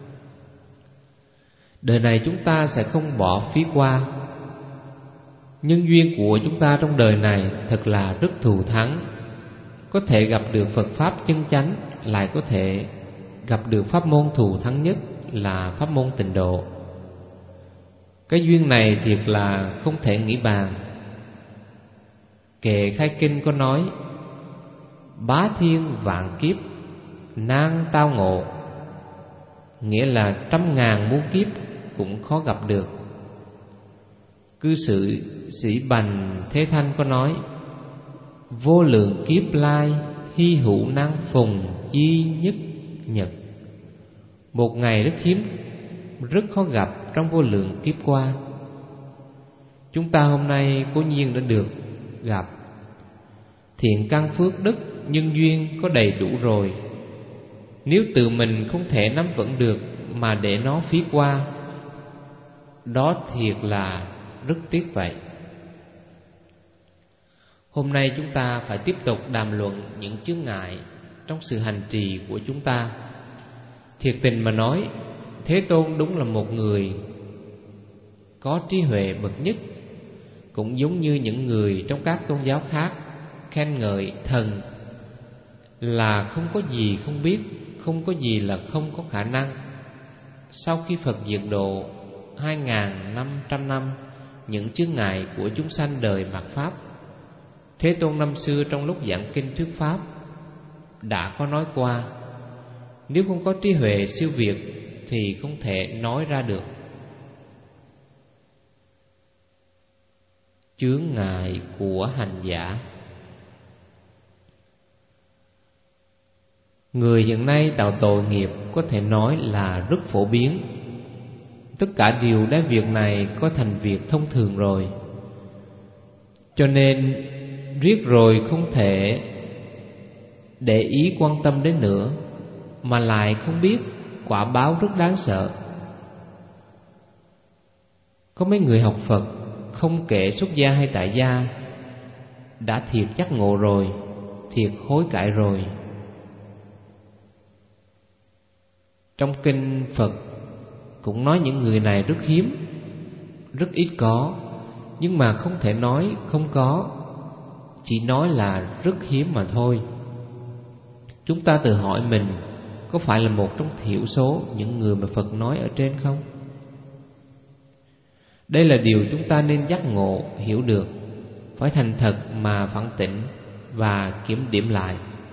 S1: Đời này chúng ta sẽ không bỏ phí qua. Nhân duyên của chúng ta trong đời này thật là rất thù thắng. Có thể gặp được Phật Pháp chân chánh, lại có thể gặp được pháp môn thù thắng nhất là pháp môn tịnh độ. Cái duyên này thiệt là không thể nghĩ bàn. Kệ khai kinh có nói: bá thiên vạn kiếp nan tao ngộ, nghĩa là 100.000 muôn kiếp cũng khó gặp được. Cư sĩ Sĩ Bành Thế Thanh có nói: vô lượng kiếp lai hy hữu năng phùng chi nhất nhật. Một ngày rất hiếm, rất khó gặp trong vô lượng kiếp qua. Chúng ta hôm nay cố nhiên đã được gặp. Thiện căn phước đức nhân duyên có đầy đủ rồi. Nếu tự mình không thể nắm vững được mà để nó phí qua, đó thiệt là rất tiếc vậy. Hôm nay chúng ta phải tiếp tục đàm luận những chướng ngại trong sự hành trì của chúng ta. Thiệt tình mà nói, Thế Tôn đúng là một người có trí huệ bậc nhất. Cũng giống như những người trong các tôn giáo khác khen ngợi thần là không có gì không biết, không có gì là không có khả năng. Sau khi Phật diệt độ 2.500 năm những chướng ngại của chúng sanh đời mạt Pháp, Thế Tôn năm xưa trong lúc giảng kinh thuyết Pháp đã có nói qua: nếu không có trí huệ siêu việt thì không thể nói ra được. Chướng ngại của hành giả. Người hiện nay tạo tội nghiệp có thể nói là rất phổ biến. Tất cả đều đã việc này có thành việc thông thường rồi. Cho nên riết rồi không thể để ý quan tâm đến nữa, mà lại không biết quả báo rất đáng sợ. Có mấy người học Phật, không kể xuất gia hay tại gia, đã thiệt giác ngộ rồi, thiệt hối cải rồi. Trong kinh Phật cũng nói những người này rất hiếm, rất ít có. Nhưng mà không thể nói không có, chỉ nói là rất hiếm mà thôi. Chúng ta tự hỏi mình có phải là một trong thiểu số những người mà Phật nói ở trên không? Đây là điều chúng ta nên giác ngộ, hiểu được. Phải thành thật mà phản tỉnh và kiểm điểm lại.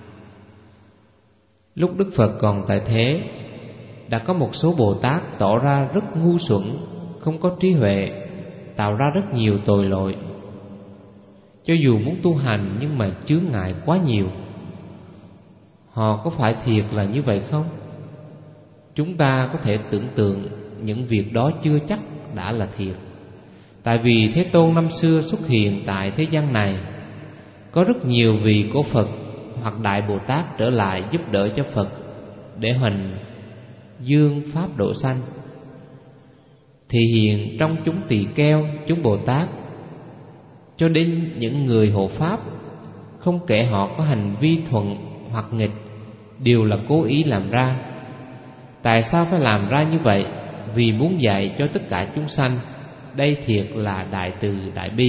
S1: Lúc Đức Phật còn tại thế, đã có một số Bồ Tát tỏ ra rất ngu xuẩn, không có trí huệ, tạo ra rất nhiều tội lỗi. Cho dù muốn tu hành nhưng mà chướng ngại quá nhiều. Họ có phải thiệt là như vậy không? Chúng ta có thể tưởng tượng những việc đó chưa chắc đã là thiệt. Tại vì Thế Tôn năm xưa xuất hiện tại thế gian này, có rất nhiều vị của Phật hoặc Đại Bồ Tát trở lại giúp đỡ cho Phật để hành dương pháp độ sanh. thì hiện trong chúng tỳ kheo, chúng Bồ Tát, cho đến những người hộ pháp, không kể họ có hành vi thuận hoặc nghịch, đều là cố ý làm ra. Tại sao phải làm ra như vậy? Vì muốn dạy cho tất cả chúng sanh. Đây thiệt là đại từ đại bi.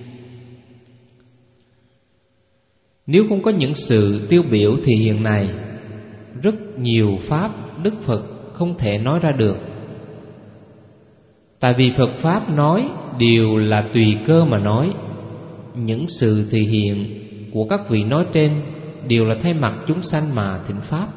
S1: Nếu không có những sự tiêu biểu thì hiện nay rất nhiều pháp Đức Phật không thể nói ra được. Tại vì Phật Pháp nói đều là tùy cơ mà nói. Những sự thể hiện của các vị nói trên đều là thay mặt chúng sanh mà thỉnh Pháp.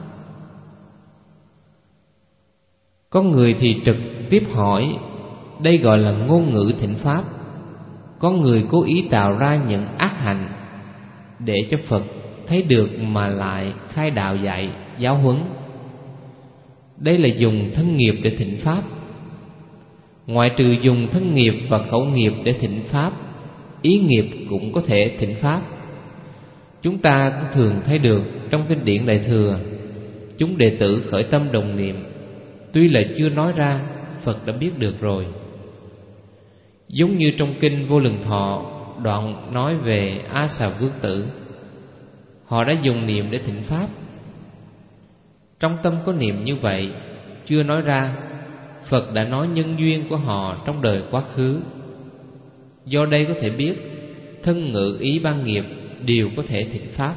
S1: Có người thì trực tiếp hỏi, đây gọi là ngôn ngữ thỉnh Pháp. Có người cố ý tạo ra những ác hạnh để cho Phật thấy được mà lại khai đạo dạy, giáo huấn. Đây là dùng thân nghiệp để thỉnh Pháp. Ngoại trừ dùng thân nghiệp và khẩu nghiệp để thỉnh Pháp, ý nghiệp cũng có thể thỉnh Pháp. Chúng ta cũng thường thấy được trong kinh điển Đại Thừa, chúng đệ tử khởi tâm đồng niệm, tuy là chưa nói ra, Phật đã biết được rồi. Giống như trong kinh Vô Lượng Thọ, đoạn nói về A Xà Vương Tử, họ đã dùng niệm để thỉnh Pháp. Trong tâm có niệm như vậy, chưa nói ra, Phật đã nói nhân duyên của họ trong đời quá khứ. Do đây có thể biết, thân ngữ ý ba nghiệp đều có thể thỉnh Pháp.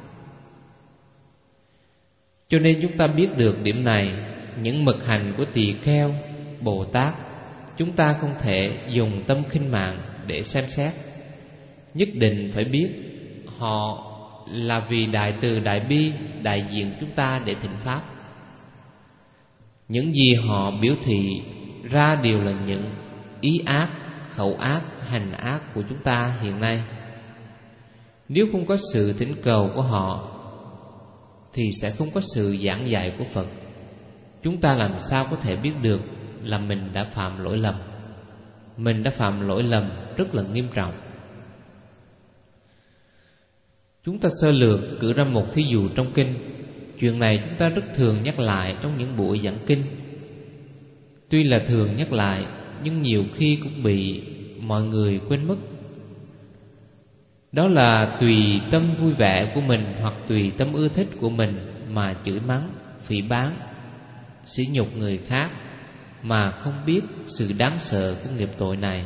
S1: Cho nên chúng ta biết được điểm này, những mực hành của tỳ kheo, Bồ Tát, chúng ta không thể dùng tâm khinh mạng để xem xét. Nhất định phải biết họ là vì đại từ đại bi đại diện chúng ta để thỉnh Pháp. Những gì họ biểu thị ra đều là những ý ác, khẩu ác, hành ác của chúng ta hiện nay. Nếu không có sự thỉnh cầu của họ thì sẽ không có sự giảng dạy của Phật. Chúng ta làm sao có thể biết được là mình đã phạm lỗi lầm? Mình đã phạm lỗi lầm rất là nghiêm trọng. Chúng ta sơ lược cử ra một thí dụ trong kinh. Chuyện này chúng ta rất thường nhắc lại trong những buổi giảng kinh. Tuy là thường nhắc lại, nhưng nhiều khi cũng bị mọi người quên mất. Đó là tùy tâm vui vẻ của mình hoặc tùy tâm ưa thích của mình mà chửi mắng, phỉ báng, sỉ nhục người khác, mà không biết sự đáng sợ của nghiệp tội này.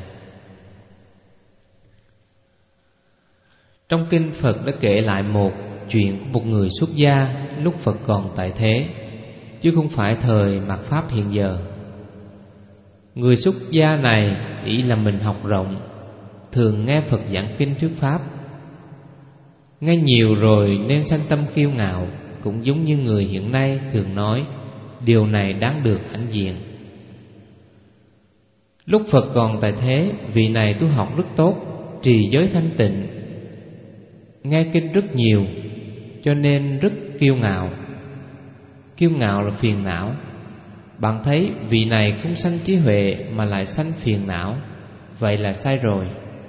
S1: Trong kinh Phật đã kể lại một chuyện của một người xuất gia lúc Phật còn tại thế, chứ không phải thời mạt Pháp hiện giờ. Người xuất gia này nghĩ là mình học rộng, thường nghe Phật giảng kinh thuyết Pháp. Nghe nhiều rồi nên sanh tâm kiêu ngạo, cũng giống như người hiện nay thường nói điều này đáng được hãnh diện. Lúc Phật còn tại thế, vị này tu học rất tốt, trì giới thanh tịnh, nghe kinh rất nhiều, cho nên rất kiêu ngạo. Kiêu ngạo là phiền não. Bạn thấy vị này không sanh trí huệ mà lại sanh phiền não, vậy là sai rồi.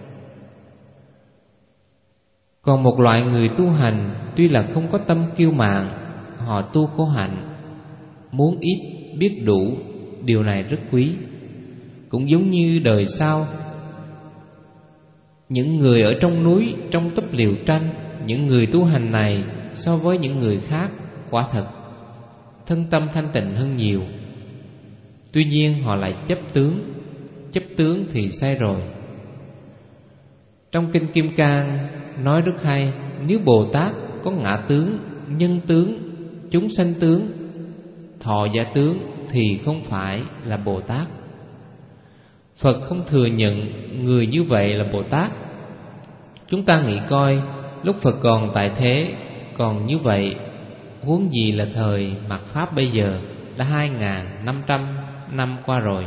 S1: Còn một loại người tu hành tuy là không có tâm kiêu mạn, họ tu khổ hạnh, muốn ít biết đủ, điều này rất quý. Cũng giống như đời sau, những người ở trong núi, trong túp liều tranh, những người tu hành này so với những người khác quả thật thân tâm thanh tịnh hơn nhiều. Tuy nhiên họ lại chấp tướng thì sai rồi. Trong kinh Kim Cang nói rất hay, nếu Bồ Tát có ngã tướng, nhân tướng, chúng sanh tướng, thọ giả tướng thì không phải là Bồ Tát. Phật không thừa nhận người như vậy là Bồ Tát. Chúng ta nghĩ coi, lúc Phật còn tại thế còn như vậy, huống gì là thời mạt Pháp bây giờ đã 2.500 năm qua rồi.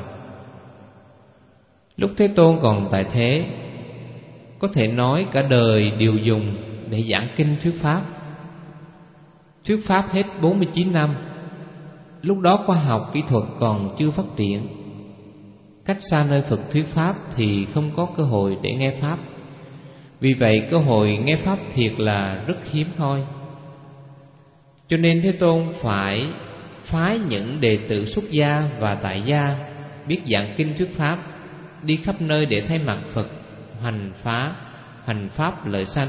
S1: Lúc Thế Tôn còn tại thế, có thể nói cả đời đều dùng để giảng kinh thuyết Pháp. Thuyết Pháp hết 49 năm. Lúc đó khoa học kỹ thuật còn chưa phát triển, cách xa nơi Phật thuyết Pháp thì không có cơ hội để nghe Pháp. Vì vậy cơ hội nghe Pháp thiệt là rất hiếm hoi. Cho nên Thế Tôn phải phái những đệ tử xuất gia và tại gia biết giảng kinh thuyết pháp, đi khắp nơi để thay mặt Phật hành pháp lợi sanh.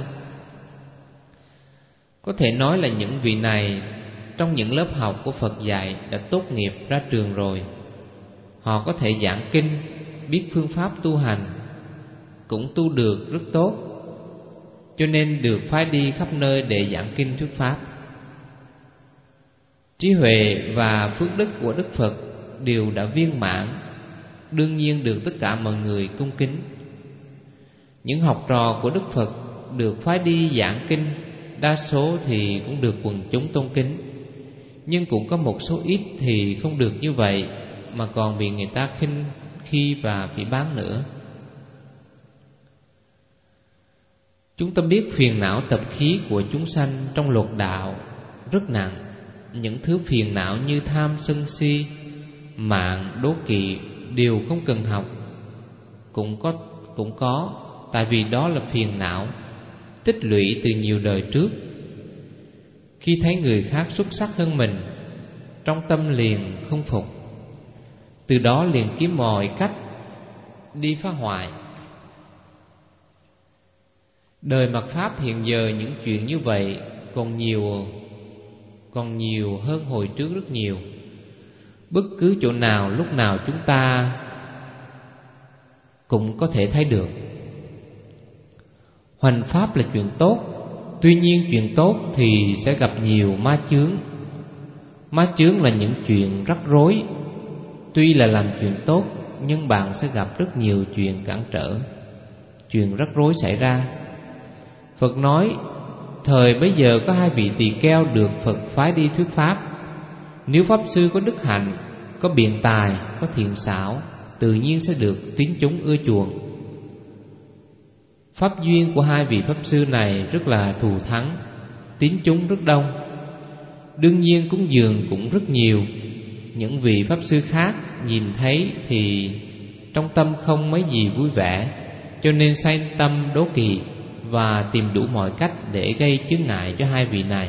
S1: Có thể nói là những vị này trong những lớp học của Phật dạy đã tốt nghiệp ra trường rồi. Họ có thể giảng kinh, biết phương pháp tu hành, cũng tu được rất tốt, cho nên được phái đi khắp nơi để giảng kinh thuyết pháp. Trí huệ và phước đức của Đức Phật đều đã viên mãn, đương nhiên được tất cả mọi người cung kính. Những học trò của Đức Phật được phái đi giảng kinh, đa số thì cũng được quần chúng tôn kính, nhưng cũng có một số ít thì không được như vậy, mà còn bị người ta khinh khi và phỉ báng nữa. Chúng ta biết phiền não tập khí của chúng sanh trong lục đạo rất nặng. Những thứ phiền não như tham sân si, mạn, đố kỵ đều không cần học, cũng có, tại vì đó là phiền não tích lũy từ nhiều đời trước. Khi thấy người khác xuất sắc hơn mình, trong tâm liền không phục, từ đó liền kiếm mọi cách đi phá hoại. Đời mạt Pháp hiện giờ những chuyện như vậy còn nhiều hơn hồi trước rất nhiều. Bất cứ chỗ nào lúc nào chúng ta cũng có thể thấy được. Hoành pháp là chuyện tốt, tuy nhiên chuyện tốt thì sẽ gặp nhiều ma chướng. Ma chướng là những chuyện rắc rối. Tuy là làm chuyện tốt, nhưng bạn sẽ gặp rất nhiều chuyện cản trở, chuyện rắc rối xảy ra. Phật nói, thời bấy giờ có 2 vị tỳ kheo được Phật phái đi thuyết pháp. Nếu pháp sư có đức hạnh, có biện tài, có thiện xảo, tự nhiên sẽ được tín chúng ưa chuộng. Pháp duyên của 2 vị pháp sư này rất là thù thắng, tín chúng rất đông. Đương nhiên cúng dường cũng rất nhiều. Những vị pháp sư khác nhìn thấy thì trong tâm không mấy gì vui vẻ, cho nên sanh tâm đố kỵ và tìm đủ mọi cách để gây chướng ngại cho 2 vị này.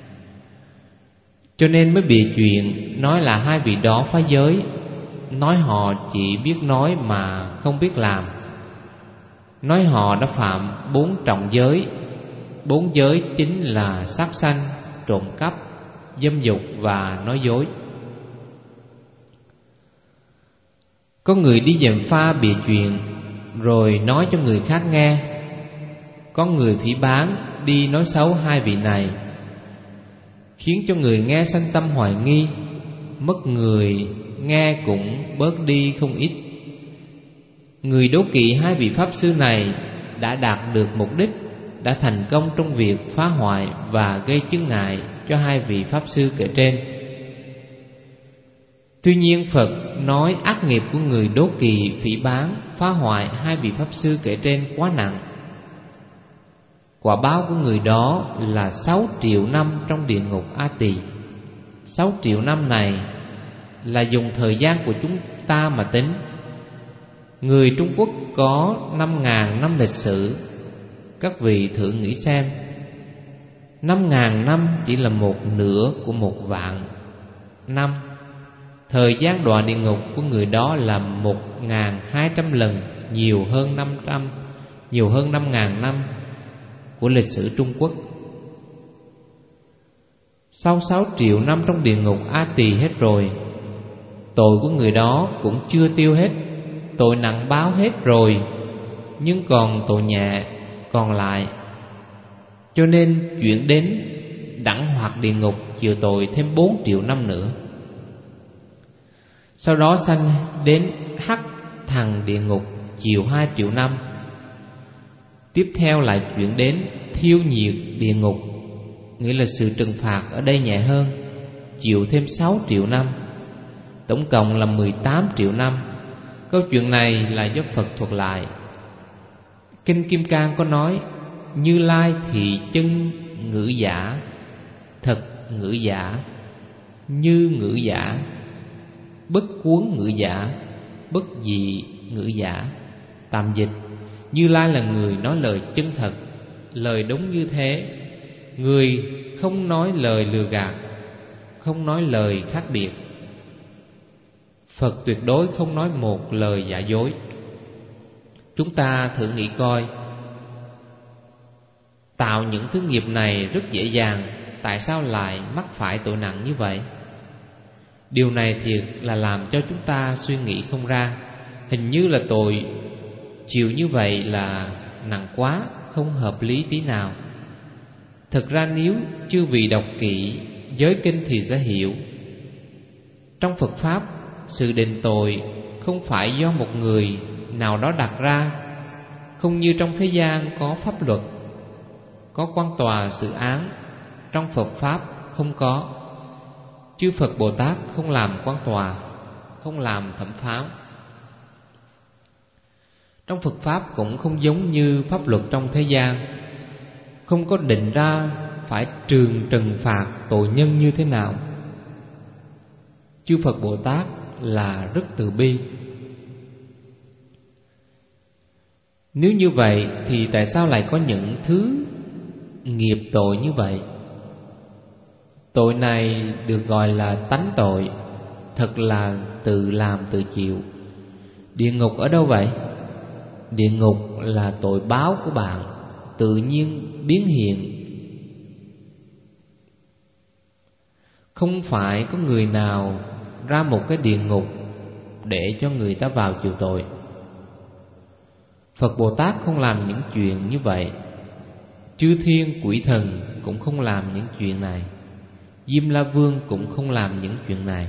S1: Cho nên mới bị chuyện nói là 2 vị đó phá giới, nói họ chỉ biết nói mà không biết làm, nói họ đã phạm 4 trọng giới. 4 giới chính là sát sanh, trộm cắp, dâm dục và nói dối. Có người đi gièm pha bịa chuyện rồi nói cho người khác nghe. Có người phỉ báng đi nói xấu 2 vị này, khiến cho người nghe sanh tâm hoài nghi, mất người nghe cũng bớt đi không ít. Người đố kỵ 2 vị pháp sư này đã đạt được mục đích, đã thành công trong việc phá hoại và gây chướng ngại cho 2 vị pháp sư kể trên. Tuy nhiên Phật nói ác nghiệp của người đố kỵ, phỉ báng, phá hoại 2 vị pháp sư kể trên quá nặng. Quả báo của người đó là 6 triệu năm trong địa ngục A Tỳ. 6 triệu năm này là dùng thời gian của chúng ta mà tính. Người Trung Quốc có 5.000 năm lịch sử. Các vị thử nghĩ xem, 5.000 năm chỉ là 1/2 của 1.000.000 năm. Thời gian đọa địa ngục của người đó là 1.200 lần nhiều hơn 5.000 năm của lịch sử Trung Quốc. Sau 6 triệu năm trong địa ngục A Tỳ hết rồi, tội của người đó cũng chưa tiêu hết. Tội nặng báo hết rồi, nhưng còn tội nhẹ còn lại, cho nên chuyển đến đẳng hoặc địa ngục chịu tội thêm 4 triệu năm nữa. Sau đó sanh đến hắc thằng địa ngục chịu 2 triệu năm. Tiếp theo lại chuyển đến thiêu nhiệt địa ngục, nghĩa là sự trừng phạt ở đây nhẹ hơn, chịu thêm 6 triệu năm. Tổng cộng là 18 triệu năm. Câu chuyện này là do Phật thuật lại. Kinh Kim Cang có nói, Như Lai thì chân ngữ giả, thật ngữ giả, như ngữ giả, bất cuốn ngữ giả, bất dị ngữ giả. Tạm dịch, Như Lai là người nói lời chân thật, lời đúng như thế, người không nói lời lừa gạt, không nói lời khác biệt. Phật tuyệt đối không nói một lời giả dối. Chúng ta thử nghĩ coi, tạo những thứ nghiệp này rất dễ dàng, tại sao lại mắc phải tội nặng như vậy? Điều này thiệt là làm cho chúng ta suy nghĩ không ra. Hình như là tội chịu như vậy là nặng quá, không hợp lý tí nào. Thực ra nếu chư vị đọc kỹ giới kinh thì sẽ hiểu. Trong Phật Pháp, sự đền tội không phải do một người nào đó đặt ra. Không như trong thế gian có pháp luật, có quan tòa xử án, trong Phật Pháp không có. Chư Phật Bồ Tát không làm quan tòa, không làm thẩm phán. Trong Phật Pháp cũng không giống như pháp luật trong thế gian, không có định ra phải trừng phạt tội nhân như thế nào. Chư Phật Bồ Tát là rất từ bi. Nếu như vậy thì tại sao lại có những thứ nghiệp tội như vậy? Tội này được gọi là tánh tội, thật là tự làm tự chịu. Địa ngục ở đâu vậy? Địa ngục là tội báo của bạn, tự nhiên biến hiện. Không phải có người nào ra một cái địa ngục để cho người ta vào chịu tội. Phật Bồ Tát không làm những chuyện như vậy. Chư thiên quỷ thần cũng không làm những chuyện này. Diêm La Vương cũng không làm những chuyện này.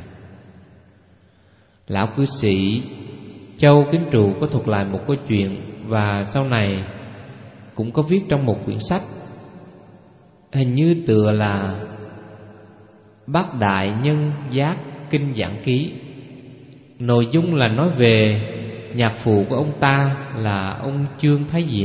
S1: Lão cư sĩ Châu Kính Trụ có thuật lại một câu chuyện, và sau này cũng có viết trong một quyển sách, hình như tựa là Bát Đại Nhân Giác Kinh Giảng Ký. Nội dung là nói về nhạc phụ của ông ta là ông Chương Thái Diệm.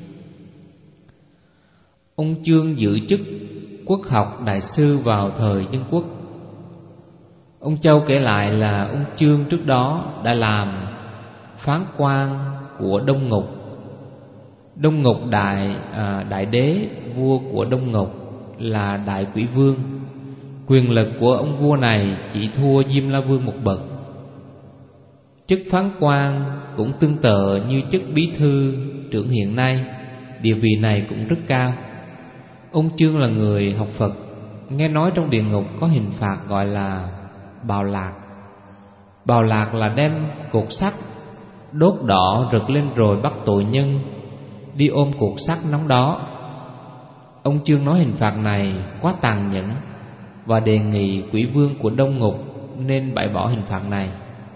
S1: Ông Chương giữ chức quốc học đại sư vào thời Dân Quốc. Ông Châu kể lại là ông Chương trước đó đã làm phán quan của Đông Ngục. Đông Ngục đại đế, vua của Đông Ngục là Đại Quỷ Vương. Quyền lực của ông vua này chỉ thua Diêm La Vương một bậc. Chức phán quan cũng tương tự như chức bí thư trưởng hiện nay, địa vị này cũng rất cao. Ông Chương là người học Phật, nghe nói trong địa ngục có hình phạt gọi là bào lạc. Bào lạc là đem cột sắt đốt đỏ rực lên rồi bắt tội nhân đi ôm cột sắt nóng đó. Ông Chương nói hình phạt này quá tàn nhẫn và đề nghị quỷ vương của Đông Ngục nên bãi bỏ hình phạt này.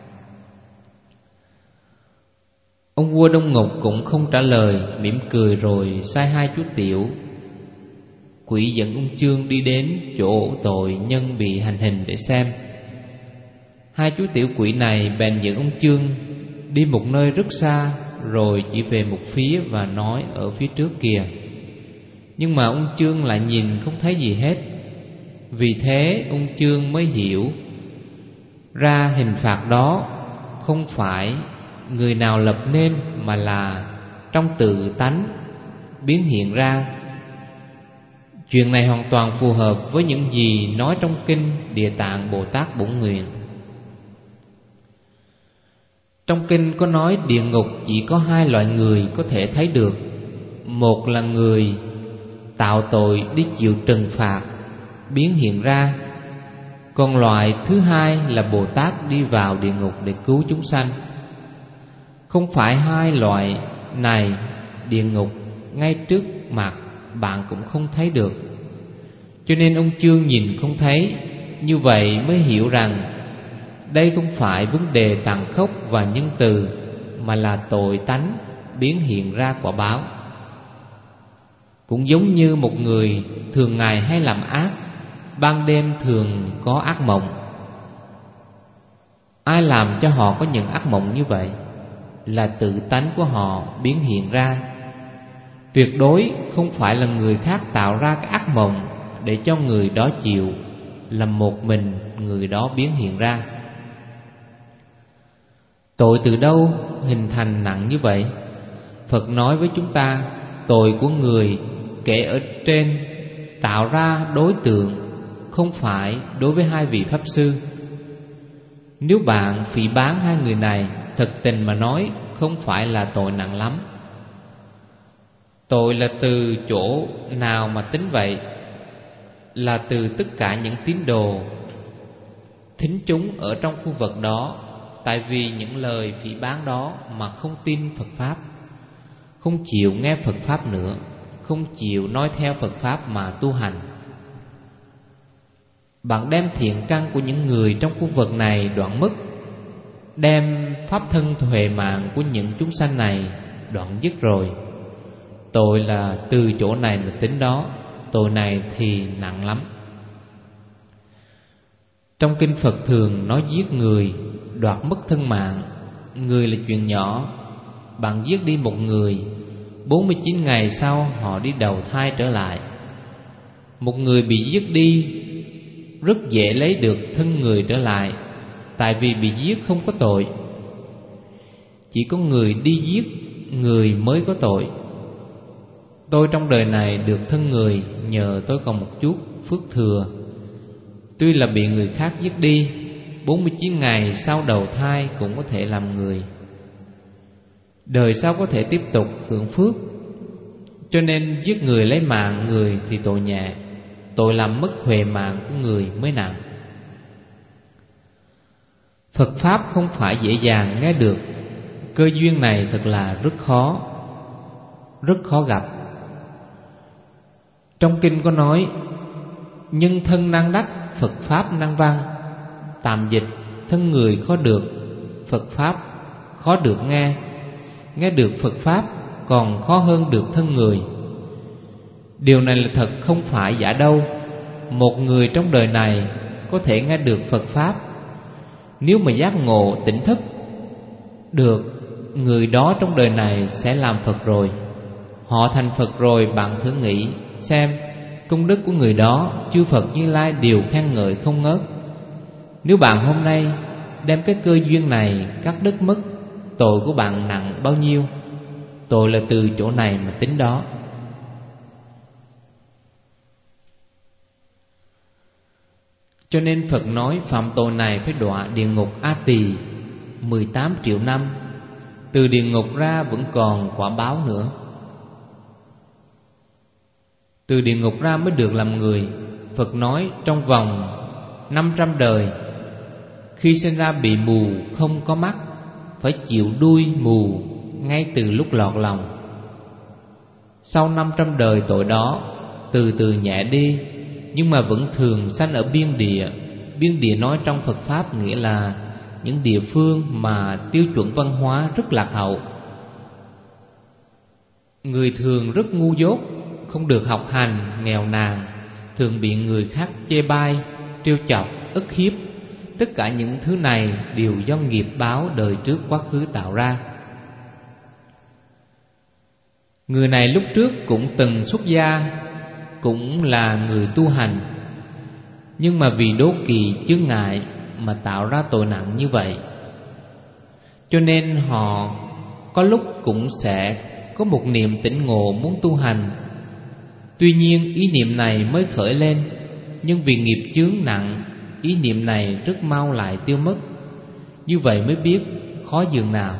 S1: Ông vua Đông Ngục cũng không trả lời, mỉm cười rồi sai hai chú tiểu quỷ dẫn ông Chương đi đến chỗ tội nhân bị hành hình để xem. Hai chú tiểu quỷ này bèn dẫn ông Chương đi một nơi rất xa, rồi chỉ về một phía và nói ở phía trước kìa. Nhưng mà ông Chương lại nhìn không thấy gì hết. Vì thế ông Chương mới hiểu ra hình phạt đó không phải người nào lập nên, mà là trong tự tánh biến hiện ra. Chuyện này hoàn toàn phù hợp với những gì nói trong kinh Địa Tạng Bồ Tát Bổn Nguyện. Trong kinh có nói địa ngục chỉ có hai loại người có thể thấy được. Một là người tạo tội đi chịu trừng phạt biến hiện ra, còn loại thứ hai là Bồ Tát đi vào địa ngục để cứu chúng sanh. Không phải hai loại này, địa ngục ngay trước mặt bạn cũng không thấy được. Cho nên ông Chương nhìn không thấy, như vậy mới hiểu rằng đây không phải vấn đề tàn khốc và nhân từ, mà là tội tánh biến hiện ra quả báo. Cũng giống như một người thường ngày hay làm ác, ban đêm thường có ác mộng. Ai làm cho họ có những ác mộng như vậy? Là tự tánh của họ biến hiện ra. Tuyệt đối không phải là người khác tạo ra cái ác mộng để cho người đó chịu, là một mình người đó biến hiện ra. Tội từ đâu hình thành nặng như vậy? Phật nói với chúng ta, tội của người kể ở trên tạo ra đối tượng không phải đối với hai vị Pháp Sư. Nếu bạn phỉ báng hai người này, thật tình mà nói không phải là tội nặng lắm. Tội là từ chỗ nào mà tính vậy? Là từ tất cả những tín đồ thính chúng ở trong khu vực đó, tại vì những lời phỉ báng đó mà không tin Phật Pháp, không chịu nghe Phật Pháp nữa, không chịu nói theo Phật Pháp mà tu hành. Bạn đem thiện căn của những người trong khu vực này đoạn mất, đem pháp thân huệ mạng của những chúng sanh này đoạn dứt rồi. Tội là từ chỗ này mà tính đó, tội này thì nặng lắm. Trong kinh Phật thường nói giết người, đoạt mất thân mạng. Người là chuyện nhỏ, bạn giết đi một người, 49 ngày sau họ đi đầu thai trở lại. Một người bị giết đi rất dễ lấy được thân người trở lại, tại vì bị giết không có tội. Chỉ có người đi giết người mới có tội. Tôi trong đời này được thân người nhờ tôi còn một chút phước thừa. Tuy là bị người khác giết đi, 49 ngày sau đầu thai cũng có thể làm người. Đời sau có thể tiếp tục hưởng phước. Cho nên giết người lấy mạng người thì tội nhẹ, tội làm mất huệ mạng của người mới nặng. Phật Pháp không phải dễ dàng nghe được. Cơ duyên này thật là rất khó gặp. Trong kinh có nói: nhân thân năng đắc, Phật Pháp năng văn. Tạm dịch: thân người khó được, Phật Pháp khó được nghe. Nghe được Phật Pháp còn khó hơn được thân người. Điều này là thật, không phải giả đâu. Một người trong đời này có thể nghe được Phật Pháp, nếu mà giác ngộ tỉnh thức được, người đó trong đời này sẽ làm Phật rồi. Họ thành Phật rồi, bạn thử nghĩ xem, công đức của người đó chư Phật Như Lai đều khen ngợi không ngớt. Nếu bạn hôm nay đem cái cơ duyên này cắt đứt mất, tội của bạn nặng bao nhiêu? Tội là từ chỗ này mà tính đó. Cho nên Phật nói phạm tội này phải đọa địa ngục A Tỳ 18 triệu năm. Từ địa ngục ra vẫn còn quả báo nữa. Từ địa ngục ra mới được làm người. Phật nói trong vòng 500 đời, khi sinh ra bị mù không có mắt, phải chịu đuôi mù ngay từ lúc lọt lòng. Sau 500 đời tội đó từ từ nhẹ đi, nhưng mà vẫn thường sanh ở biên địa. Biên địa nói trong Phật Pháp nghĩa là những địa phương mà tiêu chuẩn văn hóa rất lạc hậu. Người thường rất ngu dốt, không được học hành, nghèo nàn, thường bị người khác chê bai, trêu chọc, ức hiếp. Tất cả những thứ này đều do nghiệp báo đời trước quá khứ tạo ra. Người này lúc trước cũng từng xuất gia, cũng là người tu hành, nhưng mà vì đố kỵ chướng ngại mà tạo ra tội nặng như vậy. Cho nên họ có lúc cũng sẽ có một niệm tỉnh ngộ muốn tu hành. Tuy nhiên ý niệm này mới khởi lên, nhưng vì nghiệp chướng nặng, ý niệm này rất mau lại tiêu mất. Như vậy mới biết khó dường nào.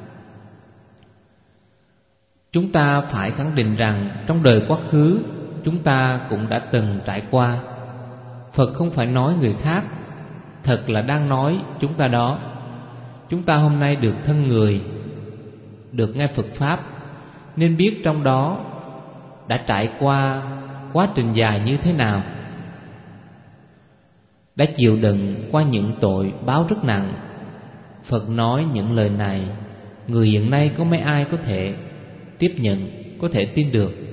S1: Chúng ta phải khẳng định rằng trong đời quá khứ chúng ta cũng đã từng trải qua. Phật không phải nói người khác, thật là đang nói chúng ta đó. Chúng ta hôm nay được thân người, được nghe Phật Pháp, nên biết trong đó đã trải qua quá trình dài như thế nào, đã chịu đựng qua những tội báo rất nặng. Phật nói những lời này, người hiện nay có mấy ai có thể tiếp nhận, có thể tin được.